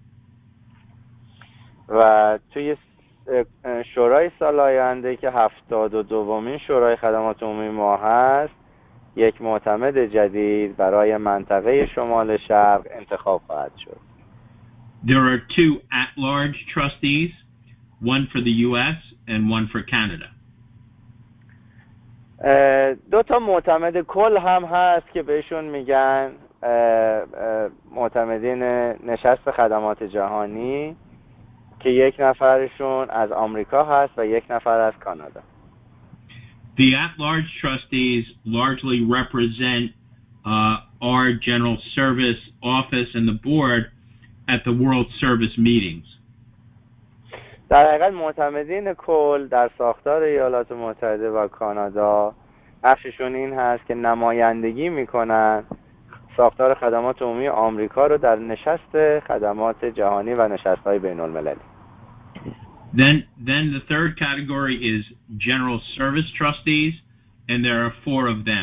Speaker 2: و توی شورای سال آینده که هفتاد و دومین شورای خدمات عمومی ما هست، یک معتمد جدید برای منطقه شمال شرق انتخاب خواهد شد.
Speaker 3: There are two at-large trustees, one for the U S and one for Canada.
Speaker 2: دو تا معتمد کل هم هست که بهشون میگن معتمدین نشست خدمات جهانی که یک نفرشون از آمریکا هست و یک نفر از کانادا.
Speaker 3: The at-large trustees largely represent uh, our General Service Office and the board at the World Service meetings.
Speaker 2: در حقیقت معتمدین کل در ساختار ایالات متحده و کانادا نقششون این هست که نمایندگی میکنن ساختار خدمات عمومی آمریکا رو در نشست خدمات جهانی و نشست‌های بین‌المللی.
Speaker 3: Then, then the third category is General Service Trustees, and there are four of them.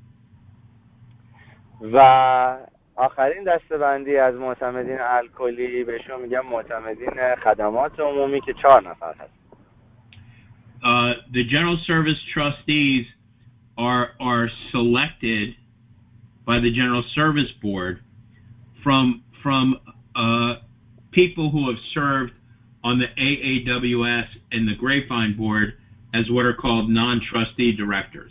Speaker 2: و آخرین دسته‌بندی از معتمدین الکلی بهشون میگن معتمدین خدمات عمومی که چهار نفر هست.
Speaker 3: Uh, the General Service Trustees are are selected by the General Service Board from from uh, people who have served on the A A W S and the Grapevine Board as what are called non-trustee directors.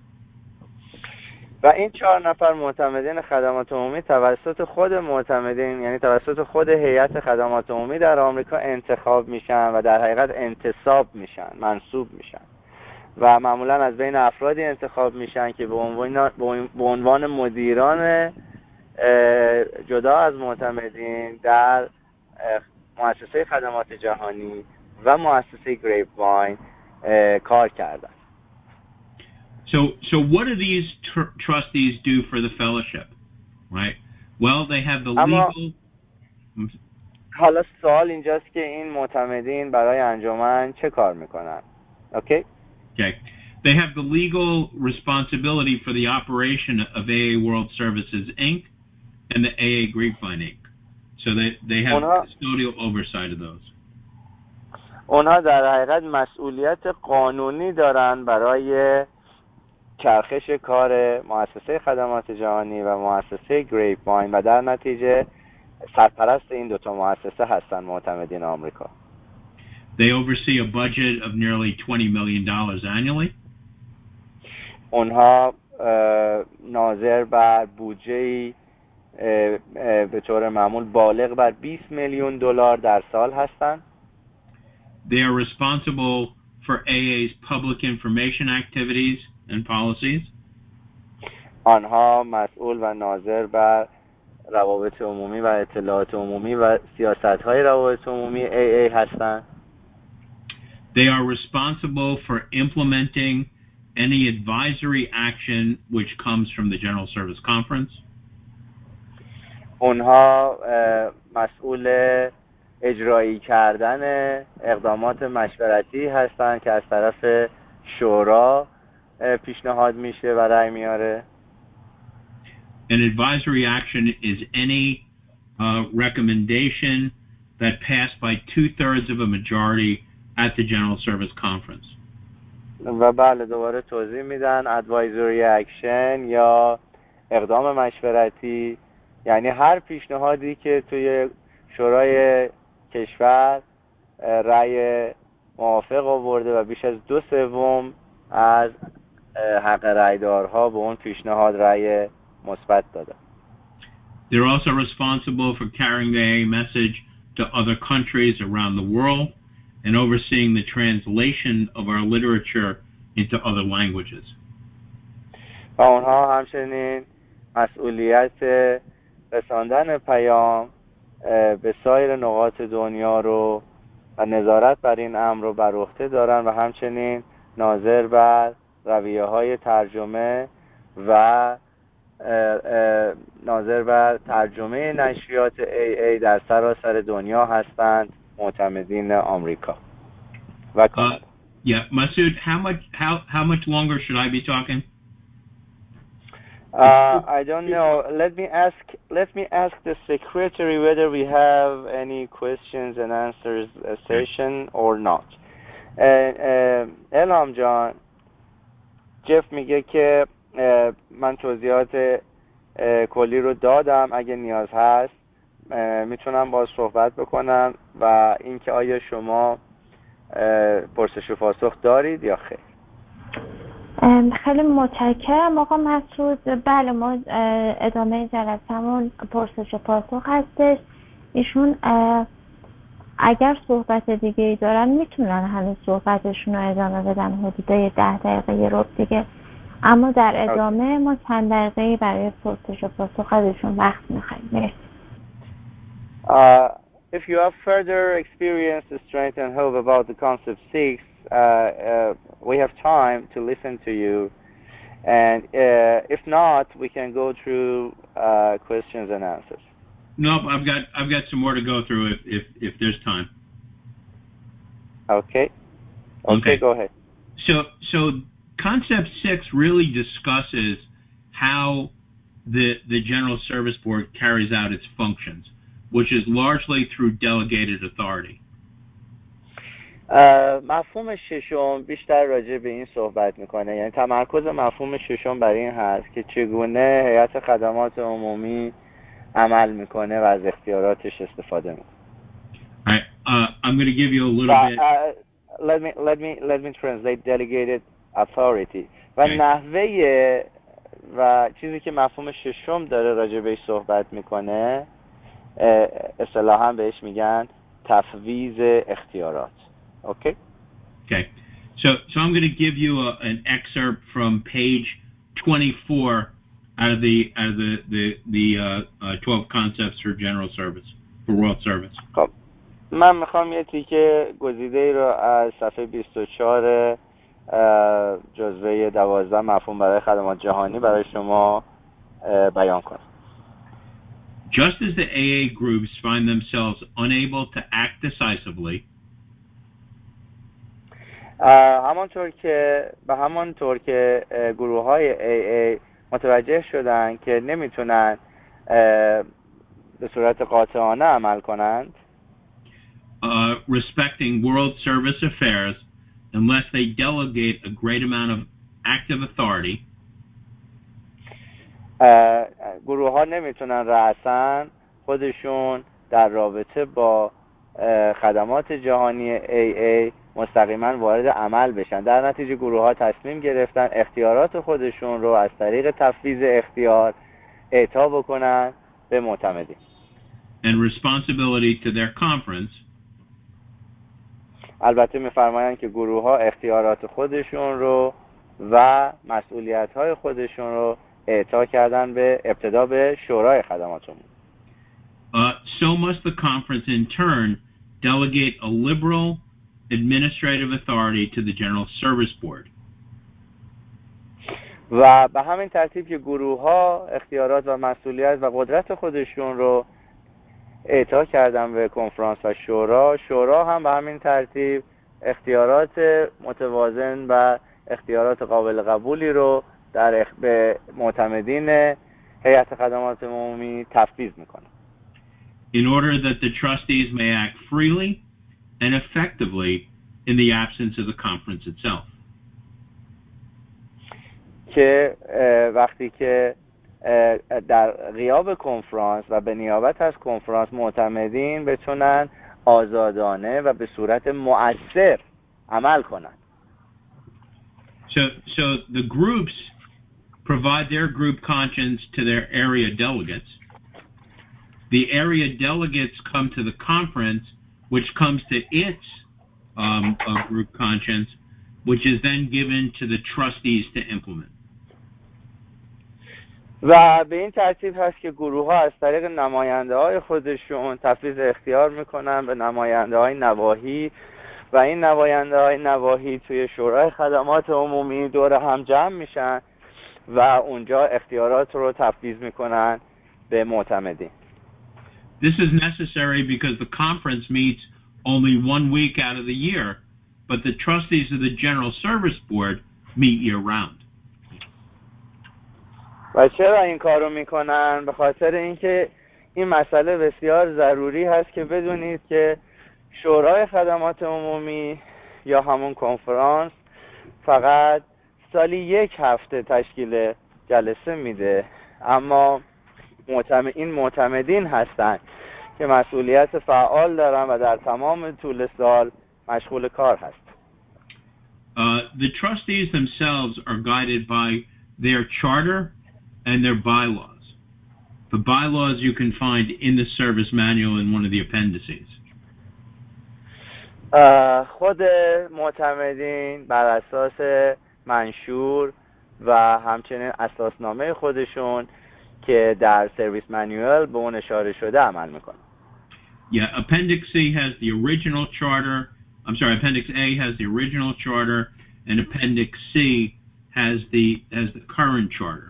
Speaker 2: و این چهار نفر معتمدین خدمات عمومی توسط خود معتمدین، یعنی توسط خود هیئت خدمات عمومی در آمریکا انتخاب میشن و در حقیقت انتصاب میشن، منصوب میشن و معمولا از بین افرادی انتخاب میشن که به عنوان به عنوان مدیران جدا از معتمدین در مؤسسه خدمات جهانی و مؤسسه گریپ واین کار کردن.
Speaker 3: So, so what do these tr- trustees do for the fellowship, right? Well, they have the
Speaker 2: اما
Speaker 3: legal...
Speaker 2: حالا سوال اینجاست که این معتمدین برای انجمن چه کار میکنن؟ Okay?
Speaker 3: Okay. They have the legal responsibility for the operation of A A World Services, Incorporated and the A A Grapevine, Incorporated. So they, they have
Speaker 2: اونها,
Speaker 3: custodial oversight of those.
Speaker 2: اونها در حقیقت مسئولیت قانونی دارن برای چرخش کار مؤسسه خدمات جهانی و مؤسسه گریپ واین و در نتیجه سرپرست این دوتا مؤسسه هستن معتمدین آمریکا.
Speaker 3: They oversee a budget of nearly twenty million dollars annually.
Speaker 2: اونها ناظر بر بودجه‌ای به طور معمول بالغ بر بیست میلیون دلار در سال هستند.
Speaker 3: They are responsible for A A's public information activities and policies.
Speaker 2: آنها مسئول و ناظر بر روابط عمومی و اطلاعات عمومی و سیاست‌های روابط عمومی A A هستند.
Speaker 3: They are responsible for implementing any advisory action which comes from the General Service Conference.
Speaker 2: اونها مسئول اجرایی کردن اقدامات مشورتی هستند که از طرف شورا پیشنهاد میشه و رأی میاره.
Speaker 3: An advisory action is any uh, recommendation that passed by two-thirds of a majority at the General Service Conference.
Speaker 2: و بله دوباره توضیح میدن ادوایزری اکشن یا اقدام مشورتی یعنی هر پیشنهادی که توی شورای کشور رأی موافق آورده و بیش از دو سوم از حق رأیدارها به اون پیشنهاد رأی مثبت داده.
Speaker 3: They're also responsible for carrying the A A message to other countries around the world and overseeing the translation of our literature into other languages.
Speaker 2: و اونها همچنین مسئولیت رساندن پیام به سایر نقاط دنیا رو و نظارت بر این امر رو بر عهده دارن و همچنین ناظر بر رویه‌های ترجمه و ناظر بر ترجمه نشریات A A در سراسر دنیا هستند معتمدین آمریکا و کانادا.
Speaker 3: Uh, yeah, Masood, how much how how much longer should I be talking?
Speaker 2: Uh, I don't know. Let me ask. Let me ask the secretary whether we have any questions and answers session or not. الهام جان، جف میگه که من توضیحات کلی رو دادم، اگه نیاز هست میتونم باز صحبت بکنم و اینکه آیا شما پرسش و پاسخ دارید یا خیر.
Speaker 1: خیلی متشکرم آقا مسعود. بله ما ادامه جلسمون پرسش و پاسخ هستش. ایشون اگر صحبت دیگه ای دارن میتونن هنوز صحبتشون رو ادامه بدن حدود ده دقیقه یه ربع دیگه، اما در ادامه ما چند دقیقه برای پرسش و پاسخ ازشون وقت میخوایم. مرسی.
Speaker 2: If you have further experience, strength and hope about the concept six, uh, uh, we have time to listen to you, and uh, if not, we can go through uh, questions and answers.
Speaker 3: No, I've got I've got some more to go through if if, if there's time.
Speaker 2: Okay. Okay. Okay, go ahead.
Speaker 3: So so concept six really discusses how the the General Service Board carries out its functions, which is largely through delegated authority.
Speaker 2: مفهوم ششم بیشتر راجع به این صحبت میکنه، یعنی تمرکز مفهوم ششم بر این هست که چگونه هیئت خدمات عمومی عمل میکنه و از اختیاراتش استفاده میکنه.
Speaker 3: Right. Uh, I'm going to give you a little
Speaker 2: uh,
Speaker 3: bit.
Speaker 2: Uh, let me let me let me translate delegated authority. و okay. نحوه و چیزی که مفهوم ششم داره راجع بهش صحبت میکنه اصطلاحاً بهش میگن تفویض اختیارات. Okay?
Speaker 3: Okay. So so I'm going to give you a, an excerpt from page twenty-four out of the out of the the the uh, uh, twelve concepts for general service for world service.
Speaker 2: خب من میخوام یه تیکه گزیده ای رو از صفحه بیست و چهار جزوه دوازده مفهوم برای خدمات جهانی برای شما بیان کنم.
Speaker 3: Just as the A A groups find themselves unable to act decisively,
Speaker 2: همانطور که به همانطور که گروه های ای ای متوجه شدن که نمیتونن به صورت قاطعانه عمل کنند
Speaker 3: uh, respecting world service affairs unless they delegate a great amount of active authority,
Speaker 2: گروه ها نمیتونن رأساً خودشون در رابطه با خدمات جهانی ای ای مستقیما وارد عمل بشن. در نتیجه گروه ها تصمیم گرفتن اختیارات خودشون رو از طریق تفویض اختیار اعطا بکنن به معتمدین.
Speaker 3: and responsibility to their conference,
Speaker 2: البته میفرمایند که گروه ها اختیارات خودشون رو و مسئولیت های خودشون رو اعطا کردن به ابتدا به شورای خدمات عمومی.
Speaker 3: Uh, so must the conference in turn delegate a liberal administrative authority to the General Service Board.
Speaker 2: و به همین ترتیب که گروه ها اختیارات و مسئولیت و قدرت خودشون رو اعطا کردن به کنفرانس و شورا، شورا هم به همین ترتیب اختیارات متوازن و اختیارات قابل قبولی رو در اخ... به معتمدین هیئت خدمات عمومی تفویض میکنه.
Speaker 3: In order that the trustees may act freely and effectively in the absence of the conference itself.
Speaker 2: که وقتی که در غیاب کنفرانس و به نیابت از کنفرانس معتمدین بتونن آزادانه و به صورت مؤثر عمل کنند.
Speaker 3: So, so the groups provide their group conscience to their area delegates. The area delegates come to the conference, which comes to its um, uh, group conscience, which is then given to the trustees to implement.
Speaker 2: و به این ترتیب هست که گروه ها از طریق نماینده های خودشون تفویض اختیار میکنن به نماینده های نواحی و این نماینده های نواحی توی شورای خدمات عمومی دور هم جمع میشن و اونجا اختیارات رو تفویض میکنن به معتمدین.
Speaker 3: This is necessary because the conference meets only one week out of the year, but the trustees of the General Service Board meet year-round.
Speaker 2: و چرا این کارو میکنن؟ به خاطر اینکه این مسئله بسیار ضروری هست که بدونید که شورای خدمات عمومی یا همون کنفرانس فقط سالی یک هفته تشکیل جلسه میده، اما معتمد این معتمدین هستن که مسئولیت فعال دارن و در تمام طول سال مشغول کار هست.
Speaker 3: Uh, the trustees themselves are guided by their charter and their bylaws. The bylaws you can find in the service manual in one of the appendices.
Speaker 2: خود معتمدین بر اساس منشور و همچنین اساسنامه خودشون که در سرویس مانیوال به اون اشاره شده عمل میکنن.
Speaker 3: Yeah, Appendix C has the original charter. I'm sorry, Appendix A has the original charter, and Appendix C has the has the current charter.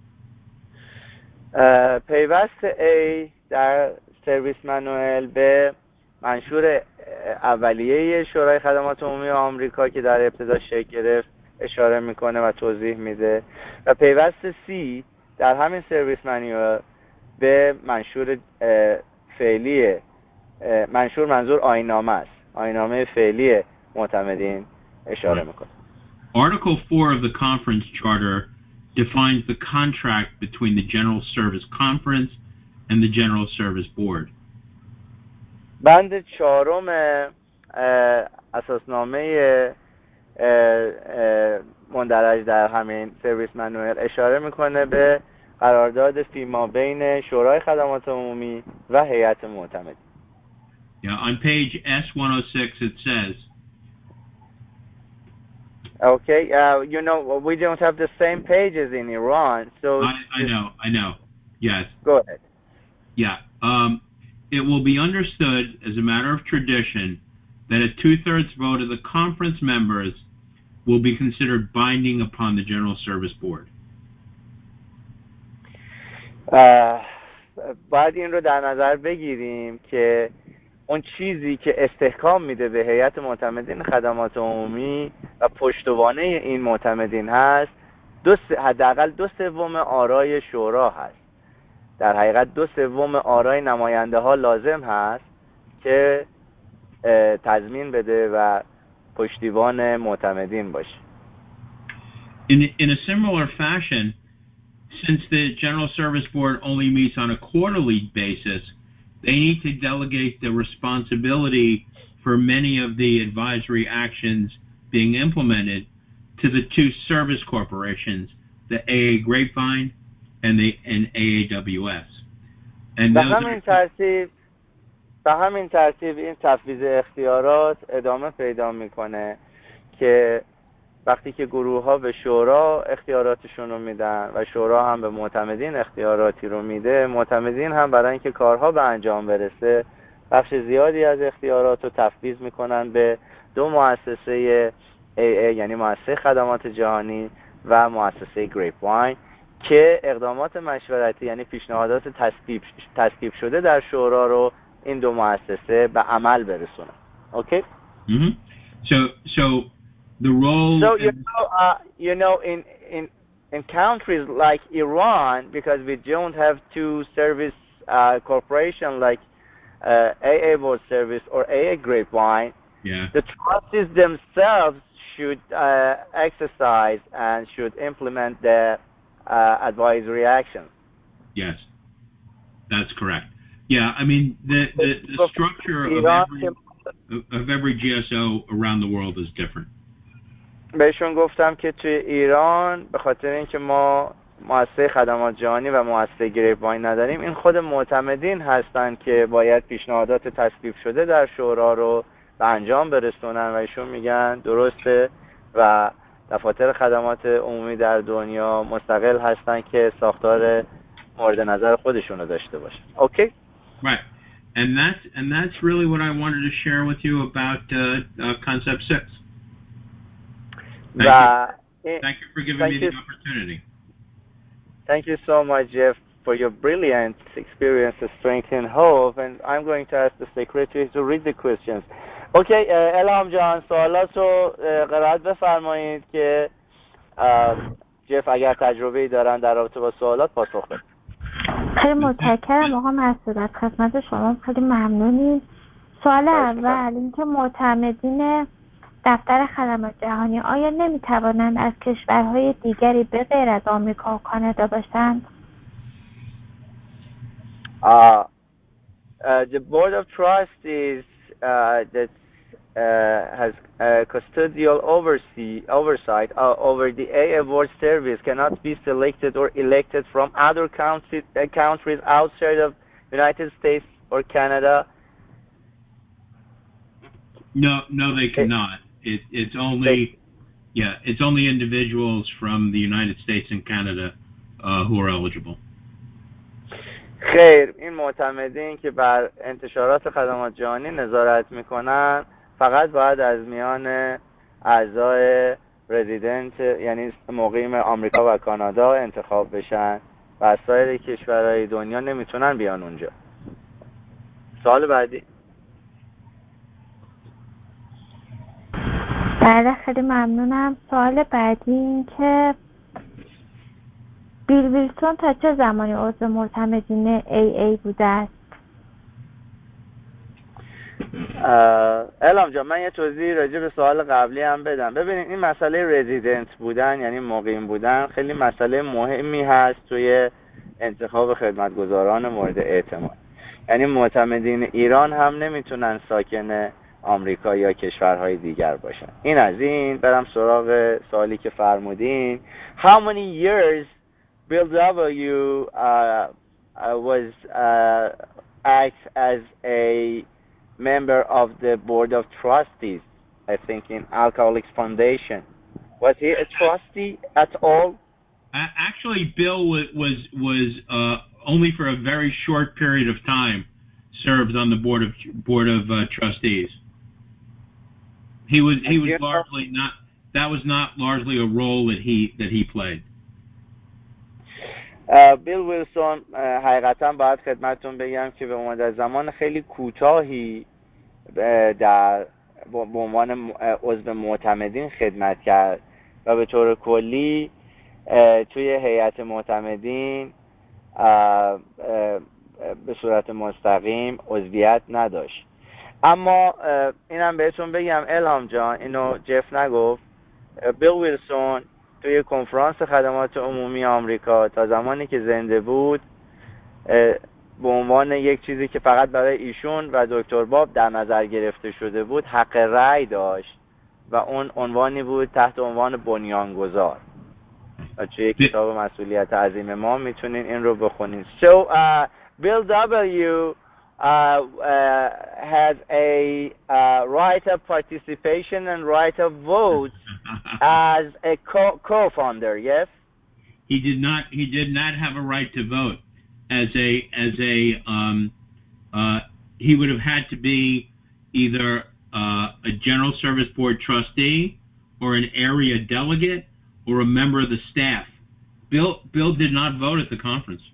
Speaker 2: پیوست A در سرویس مانیوال به منشور اولیه شورای خدمات عمومی آمریکا که در ابتدا شکل گرفت اشاره میکنه و توضیح میده و پیوست C در همین سرویس مانیوال به منشور فعلی منشور منظور آیین‌نامه است، آیین‌نامه فعلی معتمدین اشاره میکنه.
Speaker 3: Article four of the conference charter defines the contract between the General Service Conference and the General Service Board.
Speaker 2: بند چهارم اساسنامه مندرج در همین سرویس مانیوال اشاره میکنه به قرارداد فیما بین شورای خدمات عمومی و هیئت معتمدین.
Speaker 3: Yeah, on page S one oh six it says
Speaker 2: Okay, uh, you know, we don't have the same pages in Iran, so...
Speaker 3: I, I know, I know. Yes.
Speaker 2: Go ahead.
Speaker 3: Yeah. Um, it will be understood as a matter of tradition that a two-thirds vote of the conference members will be considered binding upon the General Service Board.
Speaker 2: باید این رو در نظر بگیریم که اون چیزی که استحکام میده به هیئت معتمدین خدمات عمومی و پشتوانه این معتمدین هست، دو س... حداقل دو سوم آرای شورا هست. در حقیقت دو سوم آرای نماینده ها لازم هست که تضمین بده و پشتیبان معتمدین باشه.
Speaker 3: In, in a similar fashion, since the General Service Board only meets on a quarterly basis, they need to delegate the responsibility for many of the advisory actions being implemented to the two service corporations, the A A Grapevine and the and A A W S. And
Speaker 2: به
Speaker 3: those
Speaker 2: همین
Speaker 3: are,
Speaker 2: ترتیب به همین ترتیب این تفویض اختیارات ادامه پیدا میکنه که وقتی که گروه ها به شورا اختیاراتشون رو میدن و شورا هم به معتمدین اختیاراتی رو میده، معتمدین هم برای اینکه کارها به انجام برسه بخش زیادی از اختیارات رو تفویض میکنن به دو مؤسسه ای ای، یعنی مؤسسه خدمات جهانی و مؤسسه گریپواین، که اقدامات مشورتی یعنی پیشنهادات تصویب تصویب شده در شورا رو این دو مؤسسه به عمل برسونن. اوکی؟
Speaker 3: mm-hmm. So so the role
Speaker 2: So you know, uh, you know, in in in countries like Iran, because we don't have two service uh, corporation like uh, A A World Service or A A Grapevine,
Speaker 3: yeah.
Speaker 2: the trustees themselves should uh, exercise and should implement the uh, advisory actions.
Speaker 3: Yes, that's correct. Yeah, I mean the the, the structure of every of every G S O around the world is different.
Speaker 2: بهشون گفتم که توی ایران به خاطر اینکه ما مؤسسه خدمات جهانی و مؤسسه گریپواین نداریم، این خود معتمدین هستن که باید پیشنهادات تصویب شده در شورا رو به انجام برسونن و ایشون میگن درسته و دفاتر خدمات عمومی در دنیا مستقل هستن که ساختار مورد نظر خودشون رو داشته باشن. اوکی؟
Speaker 3: Right. And that's and that's really what I wanted to share with you about uh, uh, concept six. Thank you. Thank you for giving me the opportunity.
Speaker 2: Thank you so much, Jeff, for your brilliant experience, strength, and hope. And I'm going to ask the secretary to read the questions. Okay, الهام جان، سوالات رو قرائت بفرمایید که جف اگر تجربه‌ای دارن در رابطه با سوالات پاسخ بدن.
Speaker 1: خیلی متشکرم آقا مسعود، از خدمت شما خیلی ممنونیم. سوال اول اینکه معتمدین دفتر خدمات جهانی آیا نمیتوانند از کشورهای دیگری به غیر از آمریکا و کانادا باشند؟
Speaker 2: Uh, uh, the Board of Trustees uh, that uh, has uh, custodial oversee, oversight uh, over the A A World Service cannot be selected or elected from other country, uh, countries outside of United States or Canada.
Speaker 3: No, no, they cannot. It, it's only, yeah, it's only individuals from the United States and Canada uh, who are eligible.
Speaker 2: خیر، این معتمدین که بر انتشارات خدمات جهانی نظارت میکنن فقط باید از میان اعضای رزیدنت یعنی مقیم آمریکا و کانادا انتخاب بشن و از سایر کشورهای دنیا نمیتونن بیان اونجا. سوال بعدی.
Speaker 1: بله خیلی ممنونم. سوال بعدی این که بیل ویلسون تا چه زمانی عضو معتمدین ای ای بوده است؟
Speaker 2: الهام جان، من یه توضیح راجع به سوال قبلی هم بدم. ببینید این مسئله رزیدنت بودن یعنی مقیم بودن خیلی مسئله مهمی هست توی انتخاب خدمتگزاران مورد اعتماد. یعنی معتمدین ایران هم نمیتونن ساکن آمریکا یا کشورهای دیگر باشن. این از این. برم سراغ سوالی که فرمودین. How many years Bill W. Uh, uh, was uh, act as a member of the Board of Trustees, I think in Alcoholics Foundation Was he a trustee at all?
Speaker 3: Uh, actually, Bill was was, was uh, only for a very short period of time served on the board of board of uh, trustees. He was he was largely not. That was not largely a role that he that he played.
Speaker 2: بیل ویلسون حقیقتا باید خدمتتون بگم که به مدت زمان خیلی کوتاهی در به عنوان عضو معتمدین خدمت کرد و به طور کلی توی هیئت معتمدین به صورت مستقیم عضویت نداشت. اما اینم بهتون بگم الهام جان، اینو جف نگفت، بیل ویلسون توی کنفرانس خدمات عمومی آمریکا تا زمانی که زنده بود به عنوان یک چیزی که فقط برای ایشون و دکتر باب در نظر گرفته شده بود حق رأی داشت و اون عنوانی بود تحت عنوان بنیانگذار. و توی کتاب مسئولیت عظیم ما میتونین این رو بخونین. So uh, Bill W. Uh, uh, has a uh, right of participation and right of vote as a co- co-founder, yes?
Speaker 3: He did not. He did not have a right to vote as a as a. Um, uh, he would have had to be either uh, a General Service Board trustee or an area delegate or a member of the staff. Bill Bill did not vote at the conference.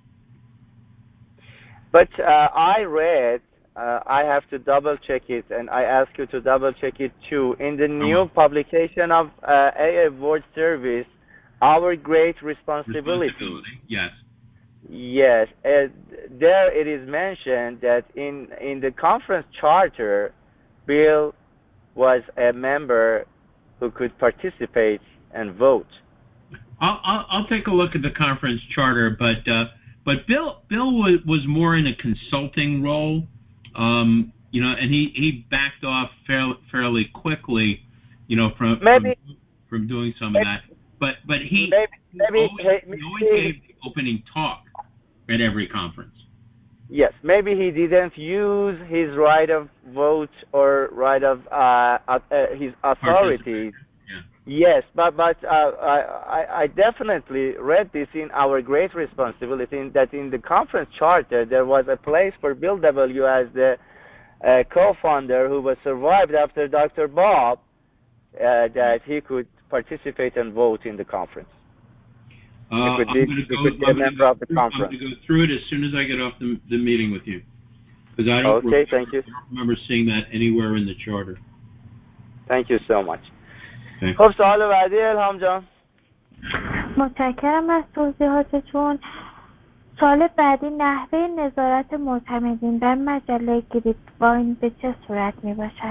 Speaker 3: But
Speaker 2: uh, I read, uh, I have to double check it, and I ask you to double check it too. In the new oh. publication of uh, A A World Service, Our Great Responsibility.
Speaker 3: Responsibility, yes.
Speaker 2: Yes, uh, there it is mentioned that in, in the conference charter, Bill was a member who could participate and vote.
Speaker 3: I'll, I'll, I'll take a look at the conference charter, but uh, but Bill Bill was, was more in a consulting role, um, you know, and he, he backed off fairly, fairly quickly, you know, from
Speaker 2: maybe,
Speaker 3: from, from doing some
Speaker 2: maybe,
Speaker 3: of that. But but he,
Speaker 2: maybe, maybe,
Speaker 3: he, always, he always gave the opening talk at every conference.
Speaker 2: Yes, maybe he didn't use his right of vote or right of uh, uh, his authority.
Speaker 3: Yeah.
Speaker 2: Yes, but but uh, I I definitely read this in Our Great Responsibility, in that in the conference charter there was a place for Bill W. as the uh, co-founder who was survived after Doctor Bob, uh, that he could participate and vote in the conference.
Speaker 3: Uh,
Speaker 2: he could
Speaker 3: be,
Speaker 2: be,
Speaker 3: I'm
Speaker 2: he could be a member of the
Speaker 3: through,
Speaker 2: conference.
Speaker 3: I'm going to go through it as soon as I get off the, the meeting with you, because I don't.
Speaker 2: Okay,
Speaker 3: remember,
Speaker 2: thank you.
Speaker 3: I don't remember seeing that anywhere in the charter.
Speaker 2: Thank you so much. خب سوال بعدی الهام جان.
Speaker 1: متشکرم از توضیحاتتون. سوال بعدی، نحوه نظارت معتمدین در مجله گریپواین به چه صورت می باشد؟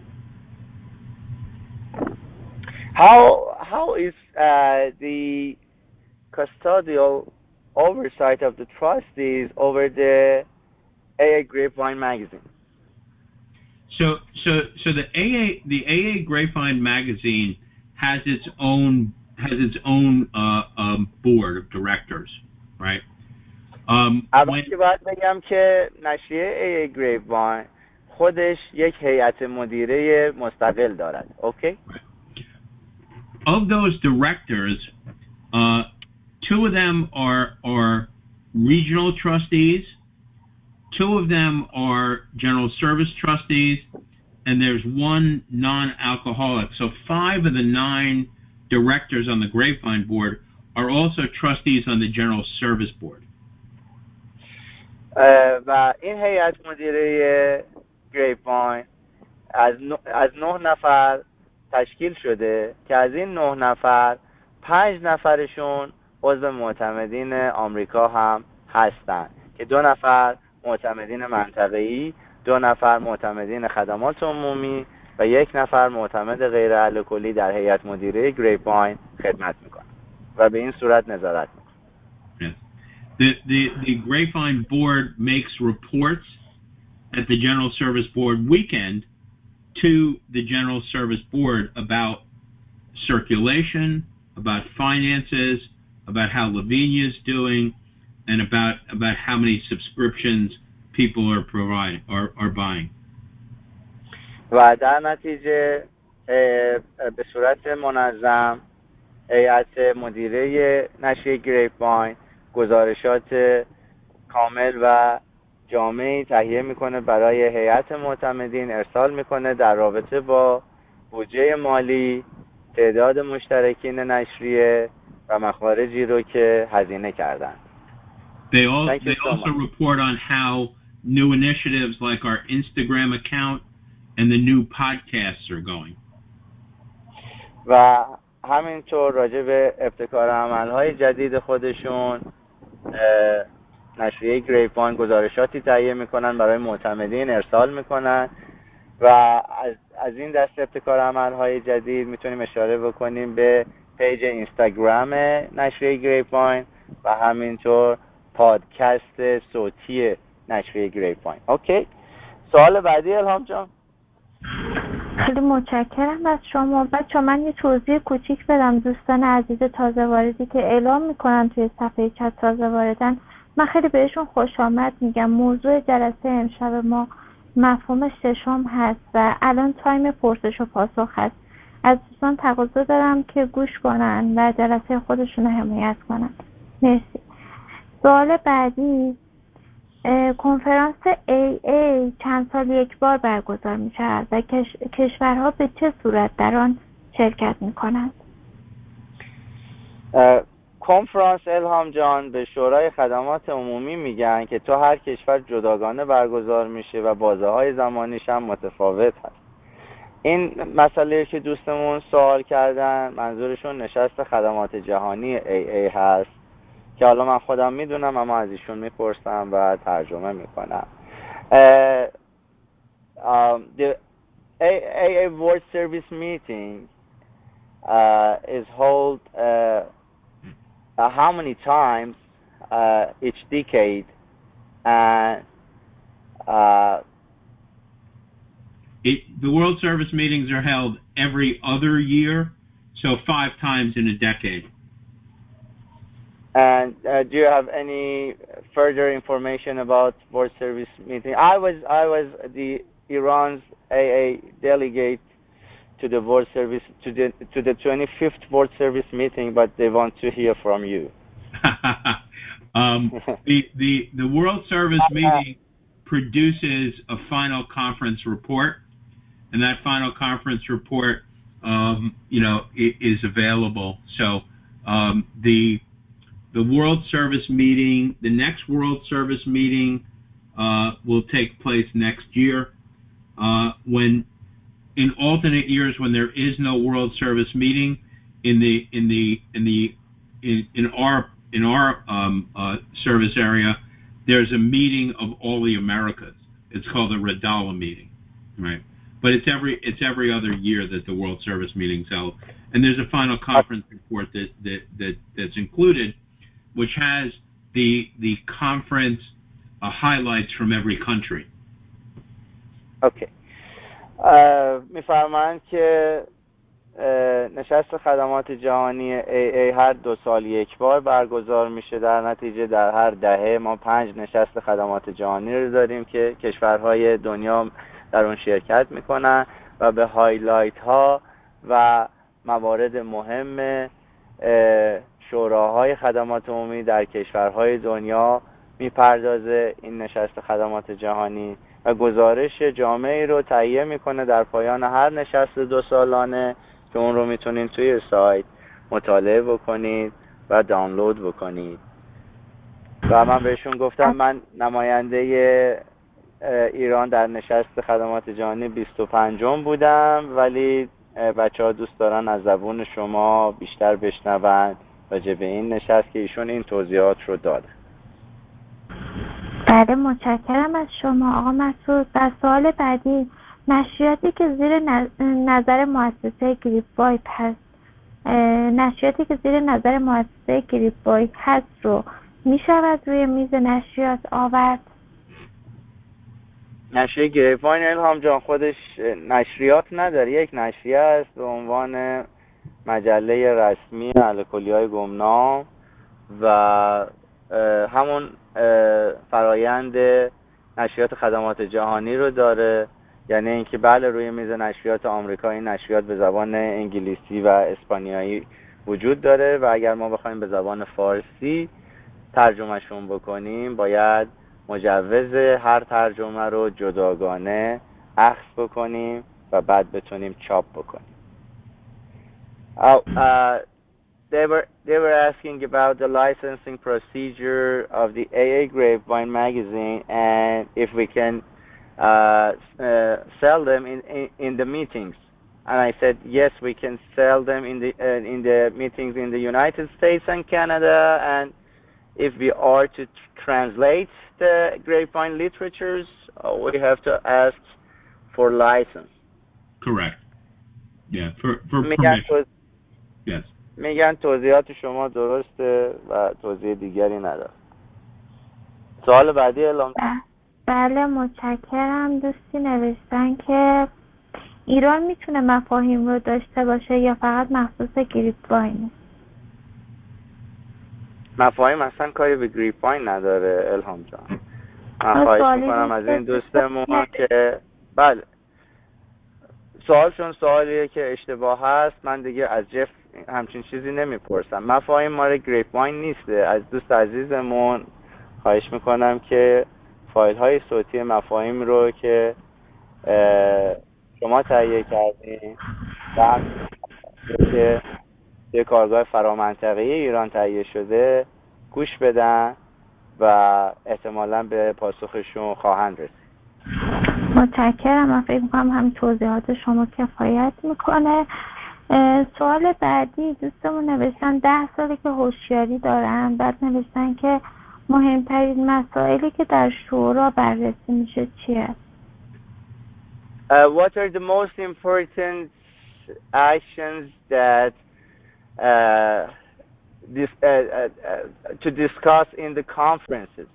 Speaker 2: How how is uh, the custodial oversight of the trustees over the A A Grapevine magazine?
Speaker 3: So, so, so the A A, the A A Grapevine magazine has its own has its own uh, um, board of directors, right? Um,
Speaker 2: اول که باید بگم که نشریه A A Grapevine خودش یک هیئت مدیره مستقل دارد. Okay?
Speaker 3: Of those directors, uh, two of them are are regional trustees. Two of them are general service trustees, and there's one non-alcoholic. So five of the nine directors on the Grapevine board are also trustees on the general service board.
Speaker 2: و این هیئت مدیره Grapevine از از نه نفر تشکیل شده که از این نه نفر پنج نفرشون عضو معتمدین آمریکا هم هستن که دو نفر معتمدین منطقه‌ای، دو نفر معتمدین خدمات عمومی و یک نفر معتمد غیر اهل کلی در هیئت مدیره Grapevine خدمت میکنن و به این صورت نظارت میکنن.
Speaker 3: Yeah. The, the, the Grapevine board makes reports at the General Service Board weekend to the General Service Board about circulation, about finances, about how Lavinia is doing, and about about how many subscriptions people are providing are, are buying.
Speaker 2: و در نتیجه به صورت منظم هیئت مدیره نشریه گریپواین گزارشات کامل و جامعی تهیه میکنه برای هیئت معتمدین ارسال میکنه در رابطه با بودجه مالی، تعداد مشترکین نشریه و مخارجی رو که هزینه کردن.
Speaker 3: They, all, they so also much. report on how new initiatives like our Instagram account and the new podcasts are going.
Speaker 2: و همینطور راجع به ابتکار عملهای جدید خودشون نشریه گریپواین گزارشاتی تهیه میکنن برای معتمدین ارسال میکنن و از, از این دست ابتکار عملهای جدید میتونیم اشاره بکنیم به پیج اینستاگرام نشریه گریپواین و همینطور پادکست صوتی نشریه گریپواین. اوکی، سوال بعدی الهام جان.
Speaker 1: خیلی متشکرم از شما. بچه من یه توضیح کوچیک بدم دوستان عزیز تازه واردی که اعلام میکنن توی صفحه چت تازه واردن. من خیلی بهشون خوش آمد میگم. موضوع جلسه امشب ما مفهوم ششم هست و الان تایم پرسش و پاسخ هست. از دوستان تقاضا دارم که گوش کنن و جلسه خودشون رو حمایت کنن. مرسی. سوال بعدی، کنفرانس ای ای چند سال یک بار برگزار می شود و کش... کشورها به چه صورت در آن شرکت می کنند؟
Speaker 2: کنفرانس الهام جان به شورای خدمات عمومی میگن که تو هر کشور جداگانه برگزار میشه و بازه های زمانیش هم متفاوت هست. این مسئله که دوستمون سوال کردن منظورشون نشست خدمات جهانی ای ای هست که حالا من خودم میدونم اما از ایشون میپرسم و ترجمه میکنم. uh, um, the ای ای World Service Meeting uh, is held uh, uh, how many times uh, each decade and uh,
Speaker 3: it, the World Service meetings are held every other year, so five times in a decade.
Speaker 2: And uh, do you have any further information about World Service meeting? I was I was the Iran's A A delegate to the World Service to the to the twenty-fifth World Service meeting, but they want to hear from you.
Speaker 3: um, the the the World Service meeting produces a final conference report, and that final conference report, um, you know, is available. So um, the The World Service meeting, the next World Service meeting uh, will take place next year. Uh, when in alternate years, when there is no World Service meeting, in the in the in the in, in our in our um, uh, service area, there's a meeting of all the Americas. It's called the Radala meeting, right? But it's every it's every other year that the World Service meeting's held, and there's a final conference report that that, that that's included, which has the the conference uh, highlights from every country.
Speaker 2: Okay. میفرمایند که نشست خدمات جهانی ای ای هر دو سال یک بار برگزار میشه. در نتیجه در هر دهه ما پنج نشست خدمات جهانی رو داریم که کشورهای دنیا در اون شرکت میکنن و به هایلایت ها و موارد مهم شوراهای خدمات عمومی در کشورهای دنیا میپردازه این نشست خدمات جهانی و گزارش جامعی رو تهیه میکنه در پایان هر نشست دو سالانه که اون رو میتونید توی سایت مطالعه بکنید و دانلود بکنید. و من بهشون گفتم من نماینده ایران در نشست خدمات جهانی بیست و پنجم بودم، ولی بچه ها دوست دارن از زبون شما بیشتر بشنون راجع به این نشست که ایشون این توضیحات رو داده.
Speaker 1: بله متشکرم از شما آقا مسعود. در سوال بعدی، نشریاتی که زیر نظر مؤسسه گریپواین هست نشریاتی که زیر نظر مؤسسه گریپواین هست رو می شود روی میز نشریات آورد؟
Speaker 2: نشریه گریپواین الهام جان خودش نشریات نداره، یک نشریه است به عنوان مجله رسمی الکلی‌های گمنام و همون فرایند نشریات خدمات جهانی رو داره. یعنی اینکه بله روی میز نشریات آمریکا این نشریات به زبان انگلیسی و اسپانیایی وجود داره و اگر ما بخوایم به زبان فارسی ترجمهشون بکنیم باید مجوز هر ترجمه رو جداگانه اخذ بکنیم و بعد بتونیم چاپ بکنیم. Oh, uh, they were they were asking about the licensing procedure of the A A Grapevine magazine and if we can uh, uh, sell them in, in in the meetings. And I said yes, we can sell them in the uh, in the meetings in the United States and Canada. And if we are to tr- translate the Grapevine literatures, uh, we have to ask for license.
Speaker 3: Correct. Yeah, for for
Speaker 2: میگن
Speaker 3: permission. Yes.
Speaker 2: میگن توضیحات شما درسته و توضیح دیگری نداره. سوال بعدی اعلام.
Speaker 1: بله متشکرم. دوستی نوشتن که ایران میتونه مفاهیم رو داشته باشه یا فقط مخصوص گریپواینه؟
Speaker 2: مفاهیم اصلا کاری به گریپواین نداره الهام جان. من خواهش میکنم از این دوستمون که بله سوالشون سوالیه که اشتباه هست. من دیگه از جف همچین چیزی نمیپرسم. مفاهیم مال گریپواین نیسته. از دوست عزیزمون خواهش میکنم که فایل های صوتی مفاهیم رو که شما تهیه کردین و که یه کارگاه فرامنطقه‌ای ایران تهیه شده گوش بدن و احتمالاً به پاسخشون خواهند رسید.
Speaker 1: متشکرم. من فکر میکنم هم توضیحات شما کفایت میکنه. سوال بعدی دوستمون نوشتن ده ساله که هوشیاری دارن، بعد نوشتن که مهمترین مسائلی که در شورا بررسی میشه چیه؟
Speaker 2: Uh, what are the most important actions that uh, this, uh, uh, uh, to discuss in the conferences?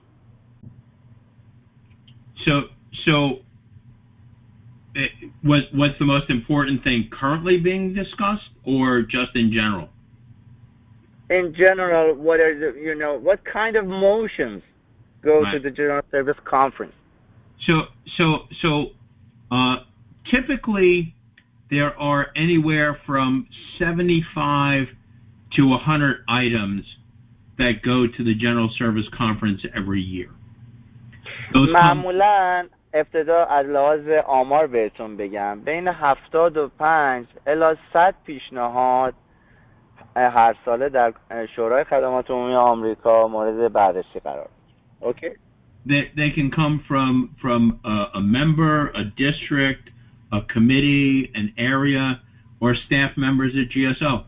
Speaker 3: So, so uh, was what's the most important thing currently being discussed, or just in general?
Speaker 2: In general, what are the you know what kind of motions go right. to the General Service Conference?
Speaker 3: So, so, so. Uh, typically, there are anywhere from seventy-five to one hundred items that go to the General Service Conference every year.
Speaker 2: معمولاً ابتدا از لحاظ آمار بهتون بگم بین هفتاد و پنج الی صد پیشنهاد هر ساله در شورای خدمات عمومی آمریکا مورد بررسی قرار میگیره. Okay?
Speaker 3: They, they can come from from a, a member, a district, a committee, an area, or staff members at G S O.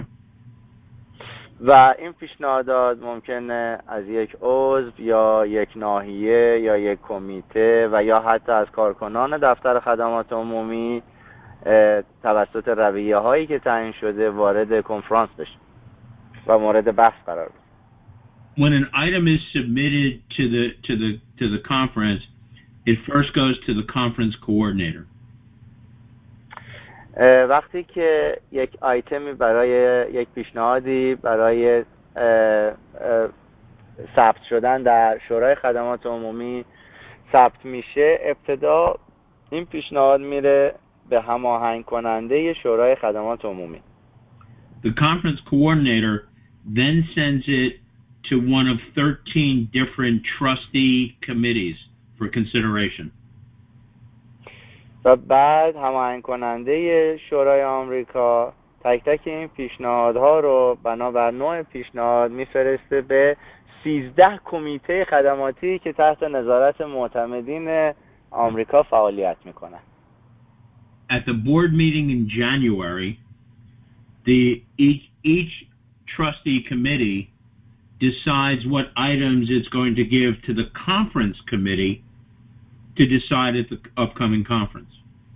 Speaker 2: و این پیشنهادات ممکنه از یک عضو یا یک ناحیه یا یک کمیته و یا حتی از کارکنان دفتر خدمات عمومی توسط رویه هایی که تعیین شده وارد کنفرانس بشه و مورد بحث قرار بگیره.
Speaker 3: When an item is submitted to the to the to the conference, it first goes to the conference coordinator.
Speaker 2: وقتی که یک آیتمی برای یک پیشنهادی برای ثبت شدن در شورای خدمات عمومی ثبت میشه، ابتدا این پیشنهاد میره به هماهنگ کننده شورای خدمات عمومی.
Speaker 3: The conference coordinator then sends it to one of thirteen different trustee committees for consideration.
Speaker 2: و بعد هماهنگ کننده شورای آمریکا تک تک این پیشنهادها رو بنابر نوع پیشنهاد میفرسته به سیزده کمیته خدماتی که تحت نظارت معتمدین آمریکا فعالیت میکنن.
Speaker 3: At the board meeting in January, the each each trustee committee decides what items it's going to give to the conference committee to decide at the upcoming conference.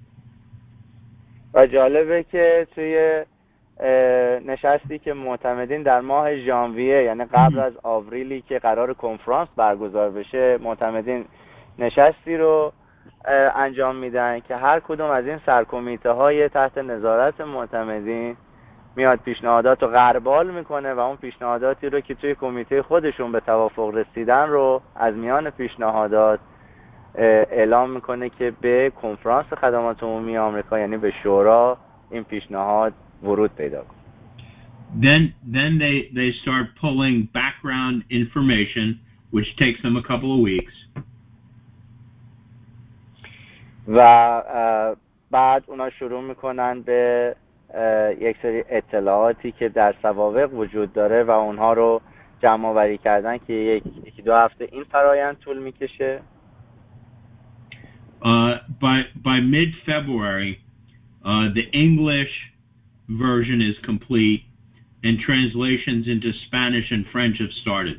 Speaker 2: و جالبه که توی نشستی که معتمدین در ماه ژانویه یعنی قبل از آوریلی که قرار کنفرانس برگزار بشه معتمدین نشستی رو انجام میدن که هر کدوم از این سرکمیته های تحت نظارت معتمدین میاد پیشنهادات رو غربال میکنه و اون پیشنهاداتی رو که توی کمیته خودشون به توافق رسیدن رو از میان پیشنهادات اعلام میکنه که به کنفرانس خدمات عمومی آمریکا یعنی به شورا این پیشنهاد ورود پیدا کنه.
Speaker 3: Then then they they start pulling background information, which takes them a couple of weeks.
Speaker 2: و بعد اونا شروع میکنن به یک سری اطلاعاتی که در سوابق وجود داره و اونها رو جمع آوری کردن که یکی دو هفته این فرایند طول میکشه.
Speaker 3: Uh, by by mid-February, uh, the English version is complete, and translations into Spanish and French have started.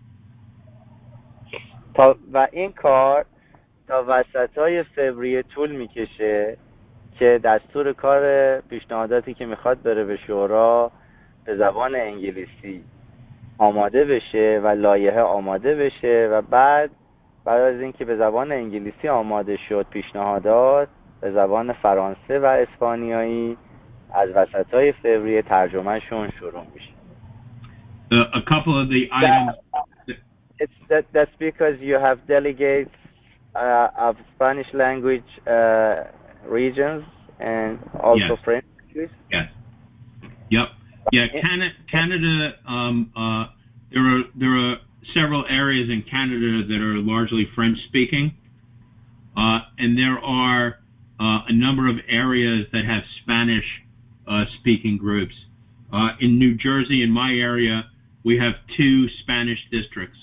Speaker 2: تا و این کار تا وسطای فوریه طول میکشه که دستور کار پیشنهاداتی که میخواد بره به شورا به زبان انگلیسی آماده بشه و لایحه آماده بشه و بعد بعد از اینکه به زبان انگلیسی آماده شد پیشنهادات به زبان فرانسه و اسپانیایی از وسطای فوریه ترجمهشون شروع میشه.
Speaker 3: Uh, a couple of the items.
Speaker 2: That, it's that that's because you have delegates uh, of Spanish language uh, regions and also
Speaker 3: Yes.
Speaker 2: French language.
Speaker 3: Yes. Yep. Yeah. Canada. Canada. Um. Uh. There are there are several areas in Canada that are largely French speaking, uh, and there are uh, a number of areas that have Spanish uh, speaking groups. Uh, in New Jersey, in my area, we have two Spanish districts.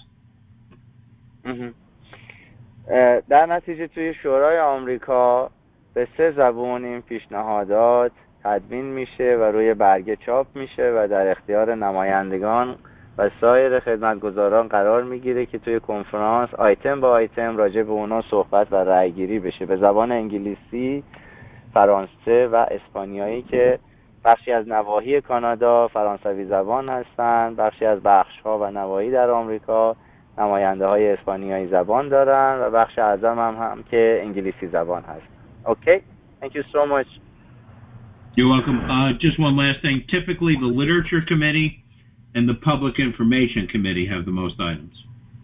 Speaker 2: در نتیجه توی شورای آمریکا به سه زبون این پیشنهادات تدوین میشه و روی برگه چاپ میشه و در اختیار نمایندگان و سایر خدمتگزاران قرار میگیره که توی کنفرانس آیتم با آیتم راجع به اونا صحبت و رأی گیری بشه به زبان انگلیسی، فرانسه و اسپانیایی که بخشی از نواحی کانادا فرانسوی زبان هستند، بخشی از بخش‌ها و نواحی در آمریکا نماینده های اسپانیایی زبان دارن و بخش اعظم هم, هم که انگلیسی زبان هست. Okay, thank you so much.
Speaker 3: You're welcome. Uh, just one last thing. Typically, the Literature Committee and the Public Information Committee have the most items.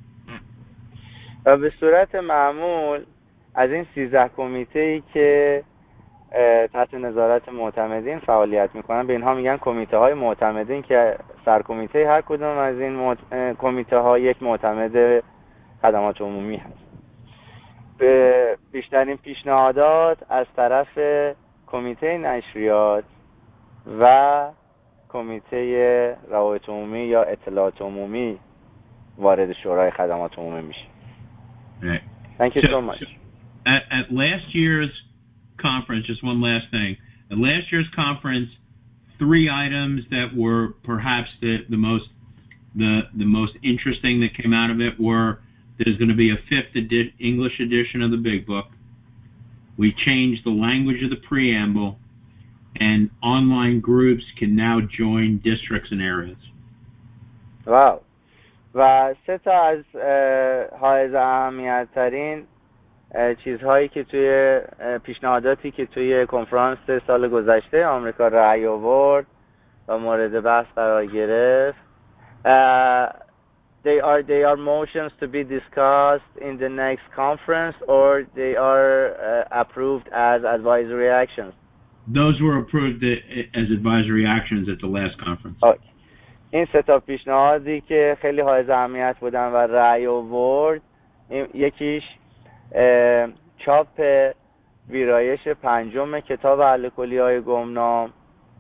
Speaker 2: و به صورت معمول از این سیزده کمیته‌ای که تحت نظارت معتمدین فعالیت میکنن به اینها میگن کمیته های معتمدین که سرکمیته هر کدوم از این معت... کمیته ها یک معتمد خدمات عمومی هست. به بیشترین پیشنهادات از طرف کمیته نشریات و کمیته روابط عمومی یا اطلاعات عمومی وارد شورای خدمات عمومی میشه.
Speaker 3: Right.
Speaker 2: Thank you so, so much.
Speaker 3: So at, at last year's conference, just one last thing. At last year's conference, three items that were perhaps the, the most the the most interesting that came out of it were there's going to be a fifth edi- English edition of the Big Book. We changed the language of the preamble, and online groups can now join districts and areas.
Speaker 2: Wow. و سه تا از حائز اهمیت ترین چیزهایی که توی پیشنهاداتی که توی کنفرانس سال گذشته آمریکا رأی آورد و مورد بحث قرار گرفت uh, they are they are motions to be discussed in the next conference or they are uh, approved as advisory actions.
Speaker 3: Those were approved as advisory actions at the last conference.
Speaker 2: Okay. این سه تا پیشنهادی که خیلی حائز اهمیت بودن و رأی آورد یکیش چاپ ویرایش پنجم کتاب الکلی‌های گمنام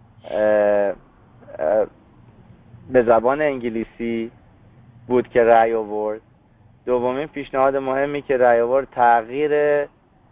Speaker 2: به زبان انگلیسی بود که رأی آورد. دومین پیشنهاد مهمی که رأی آورد تغییر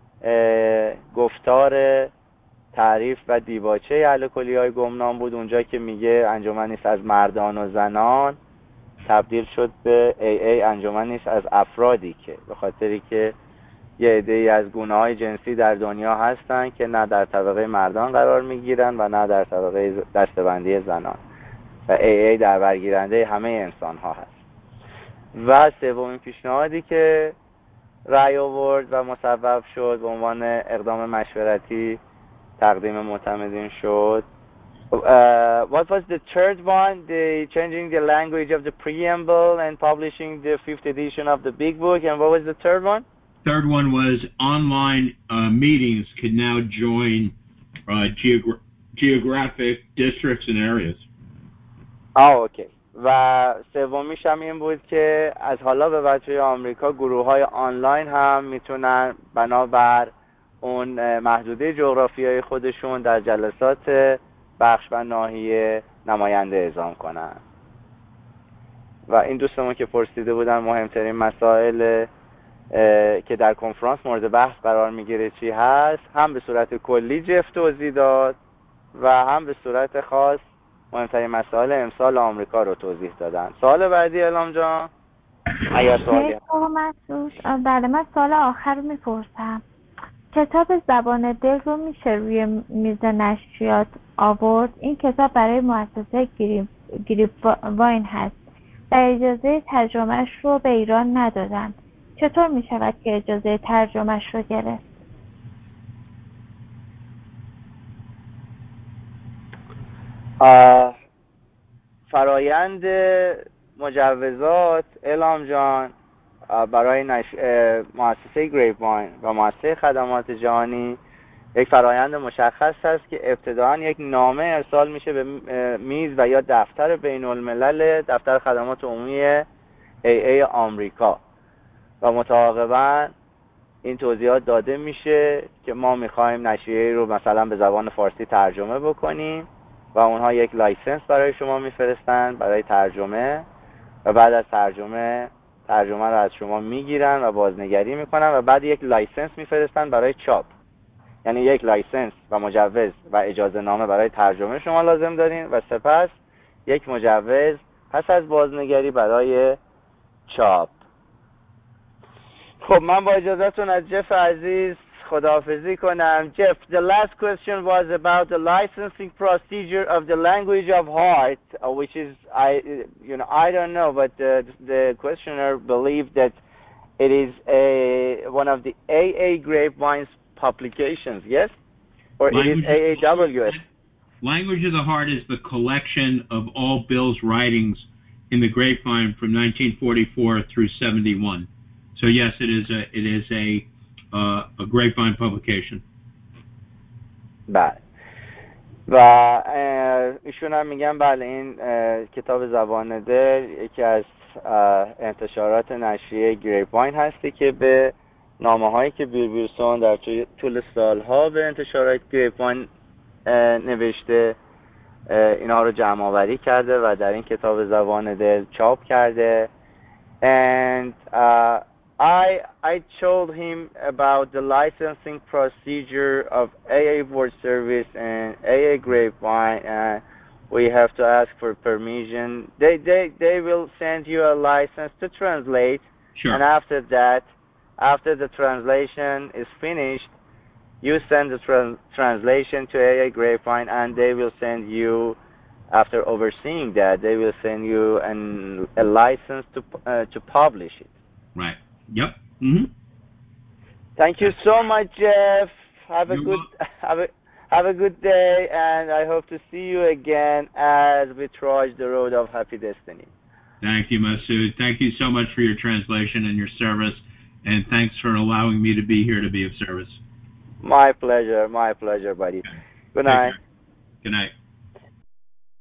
Speaker 2: گفتار تعریف و دیباچه الکلی‌های گمنام بود. اونجا که میگه انجمن نیست از مردان و زنان تبدیل شد به ای ای انجمن نیست از افرادی که به خاطری که یه عده‌ای از گونه‌های جنسی در دنیا هستن که نه در طبقه مردان قرار میگیرن و نه در طبقه دسته‌بندی زنان و ای ای در برگیرنده همه انسان‌ها هست. و سومین پیشنهادی که رأی آورد و مصوب شد به عنوان اقدام مشورتی تقدیم معتمدین شد. Uh, what was the third one? The changing the language of the preamble and publishing the fifth edition of the Big Book. And what was the third one?
Speaker 3: Third one was online uh, meetings could now join uh, geogra- geographic districts and areas.
Speaker 2: آه اوکی. و سومیش هم این بود که از حالا به بعد توی آمریکا گروه های آنلاین هم میتونن بنابر اون محدوده جغرافیایی خودشون در جلسات بخش و ناحیه نماینده اعزام کنن. و این دوستمون که پرسیده بودن مهمترین مسائل که در کنفرانس مورد بحث قرار میگیره چی هست، هم به صورت کلی جف توضیح داد و هم به صورت خاص مهمترین مسائل امسال آمریکا رو توضیح دادن. سوال بعدی الهام جان اگر سوالی هست.
Speaker 1: بله، من سوال آخر رو میپرسم. کتاب زبان دل رو میشه روی میز نشریات آورد؟ این کتاب برای مؤسسه گریپ گریپ واین هست و اجازه ترجمهش رو به ایران ندادن. چطور میشود که اجازه ترجمهش رو گرفت؟
Speaker 2: فرایند مجوزات الهام جان برای نش... مؤسسه گریپ واین و مؤسسه خدمات جهانی یک فرایند مشخص هست که ابتداً یک نامه ارسال میشه به میز و یا دفتر بین الملل دفتر خدمات عمومی ای ای آمریکا و متعاقباً این توضیحات داده میشه که ما میخوایم نشریه رو مثلا به زبان فارسی ترجمه بکنیم و اونها یک لایسنس برای شما میفرستن برای ترجمه و بعد از ترجمه ترجمه رو از شما میگیرن و بازنگری میکنن و بعد یک لایسنس میفرستن برای چاپ. یعنی یک لایسنس و مجوز و اجازه نامه برای ترجمه شما لازم دارین و سپس یک مجوز پس از بازنگری برای چاپ. خب من با اجازهتون از جف عزیز خداحافظی کنم. Jeff, the last question was about the licensing procedure of the language of heart, uh, which is, I, you know, I don't know, but uh, the questioner believed that it is a one of the A A Grapevine's publications, yes? Or language it is A A W S?
Speaker 3: Language of the Heart is the collection of all Bill's writings in the Grapevine from nineteen forty-four through seventy-one. So yes, it is a it is a uh, a Grapevine publication.
Speaker 2: بله. و ایشون هم میگن بله این کتاب زبان دل یکی از انتشارات نشریه گریپواین هستی که به نامه هایی که بیل ویلسون در طول سالها به انتشارات گریپواین نوشته اینها رو جمع آوری کرده و در این کتاب زبان دل چاپ کرده. and uh, I I told him about the licensing procedure of A A World Service and A A Grapevine, and we have to ask for permission. They they they will send you a license to translate,
Speaker 3: sure.
Speaker 2: And after that, after the translation is finished, you send the tra- translation to A A Grapevine, and they will send you. After overseeing that, they will send you an, a license to uh, to publish it.
Speaker 3: Right. Yep. Mm-hmm.
Speaker 2: Thank you so much, Jeff. Have a
Speaker 3: You're
Speaker 2: good
Speaker 3: welcome.
Speaker 2: have a have a good day, and I hope to see you again as we trudge the road of happy destiny.
Speaker 3: Thank you, Masood. Thank you so much for your translation and your service, and thanks for allowing me to be here to be of service.
Speaker 2: My pleasure. My pleasure, buddy.
Speaker 3: Okay.
Speaker 2: Good
Speaker 3: Take
Speaker 2: night.
Speaker 3: care. Good night.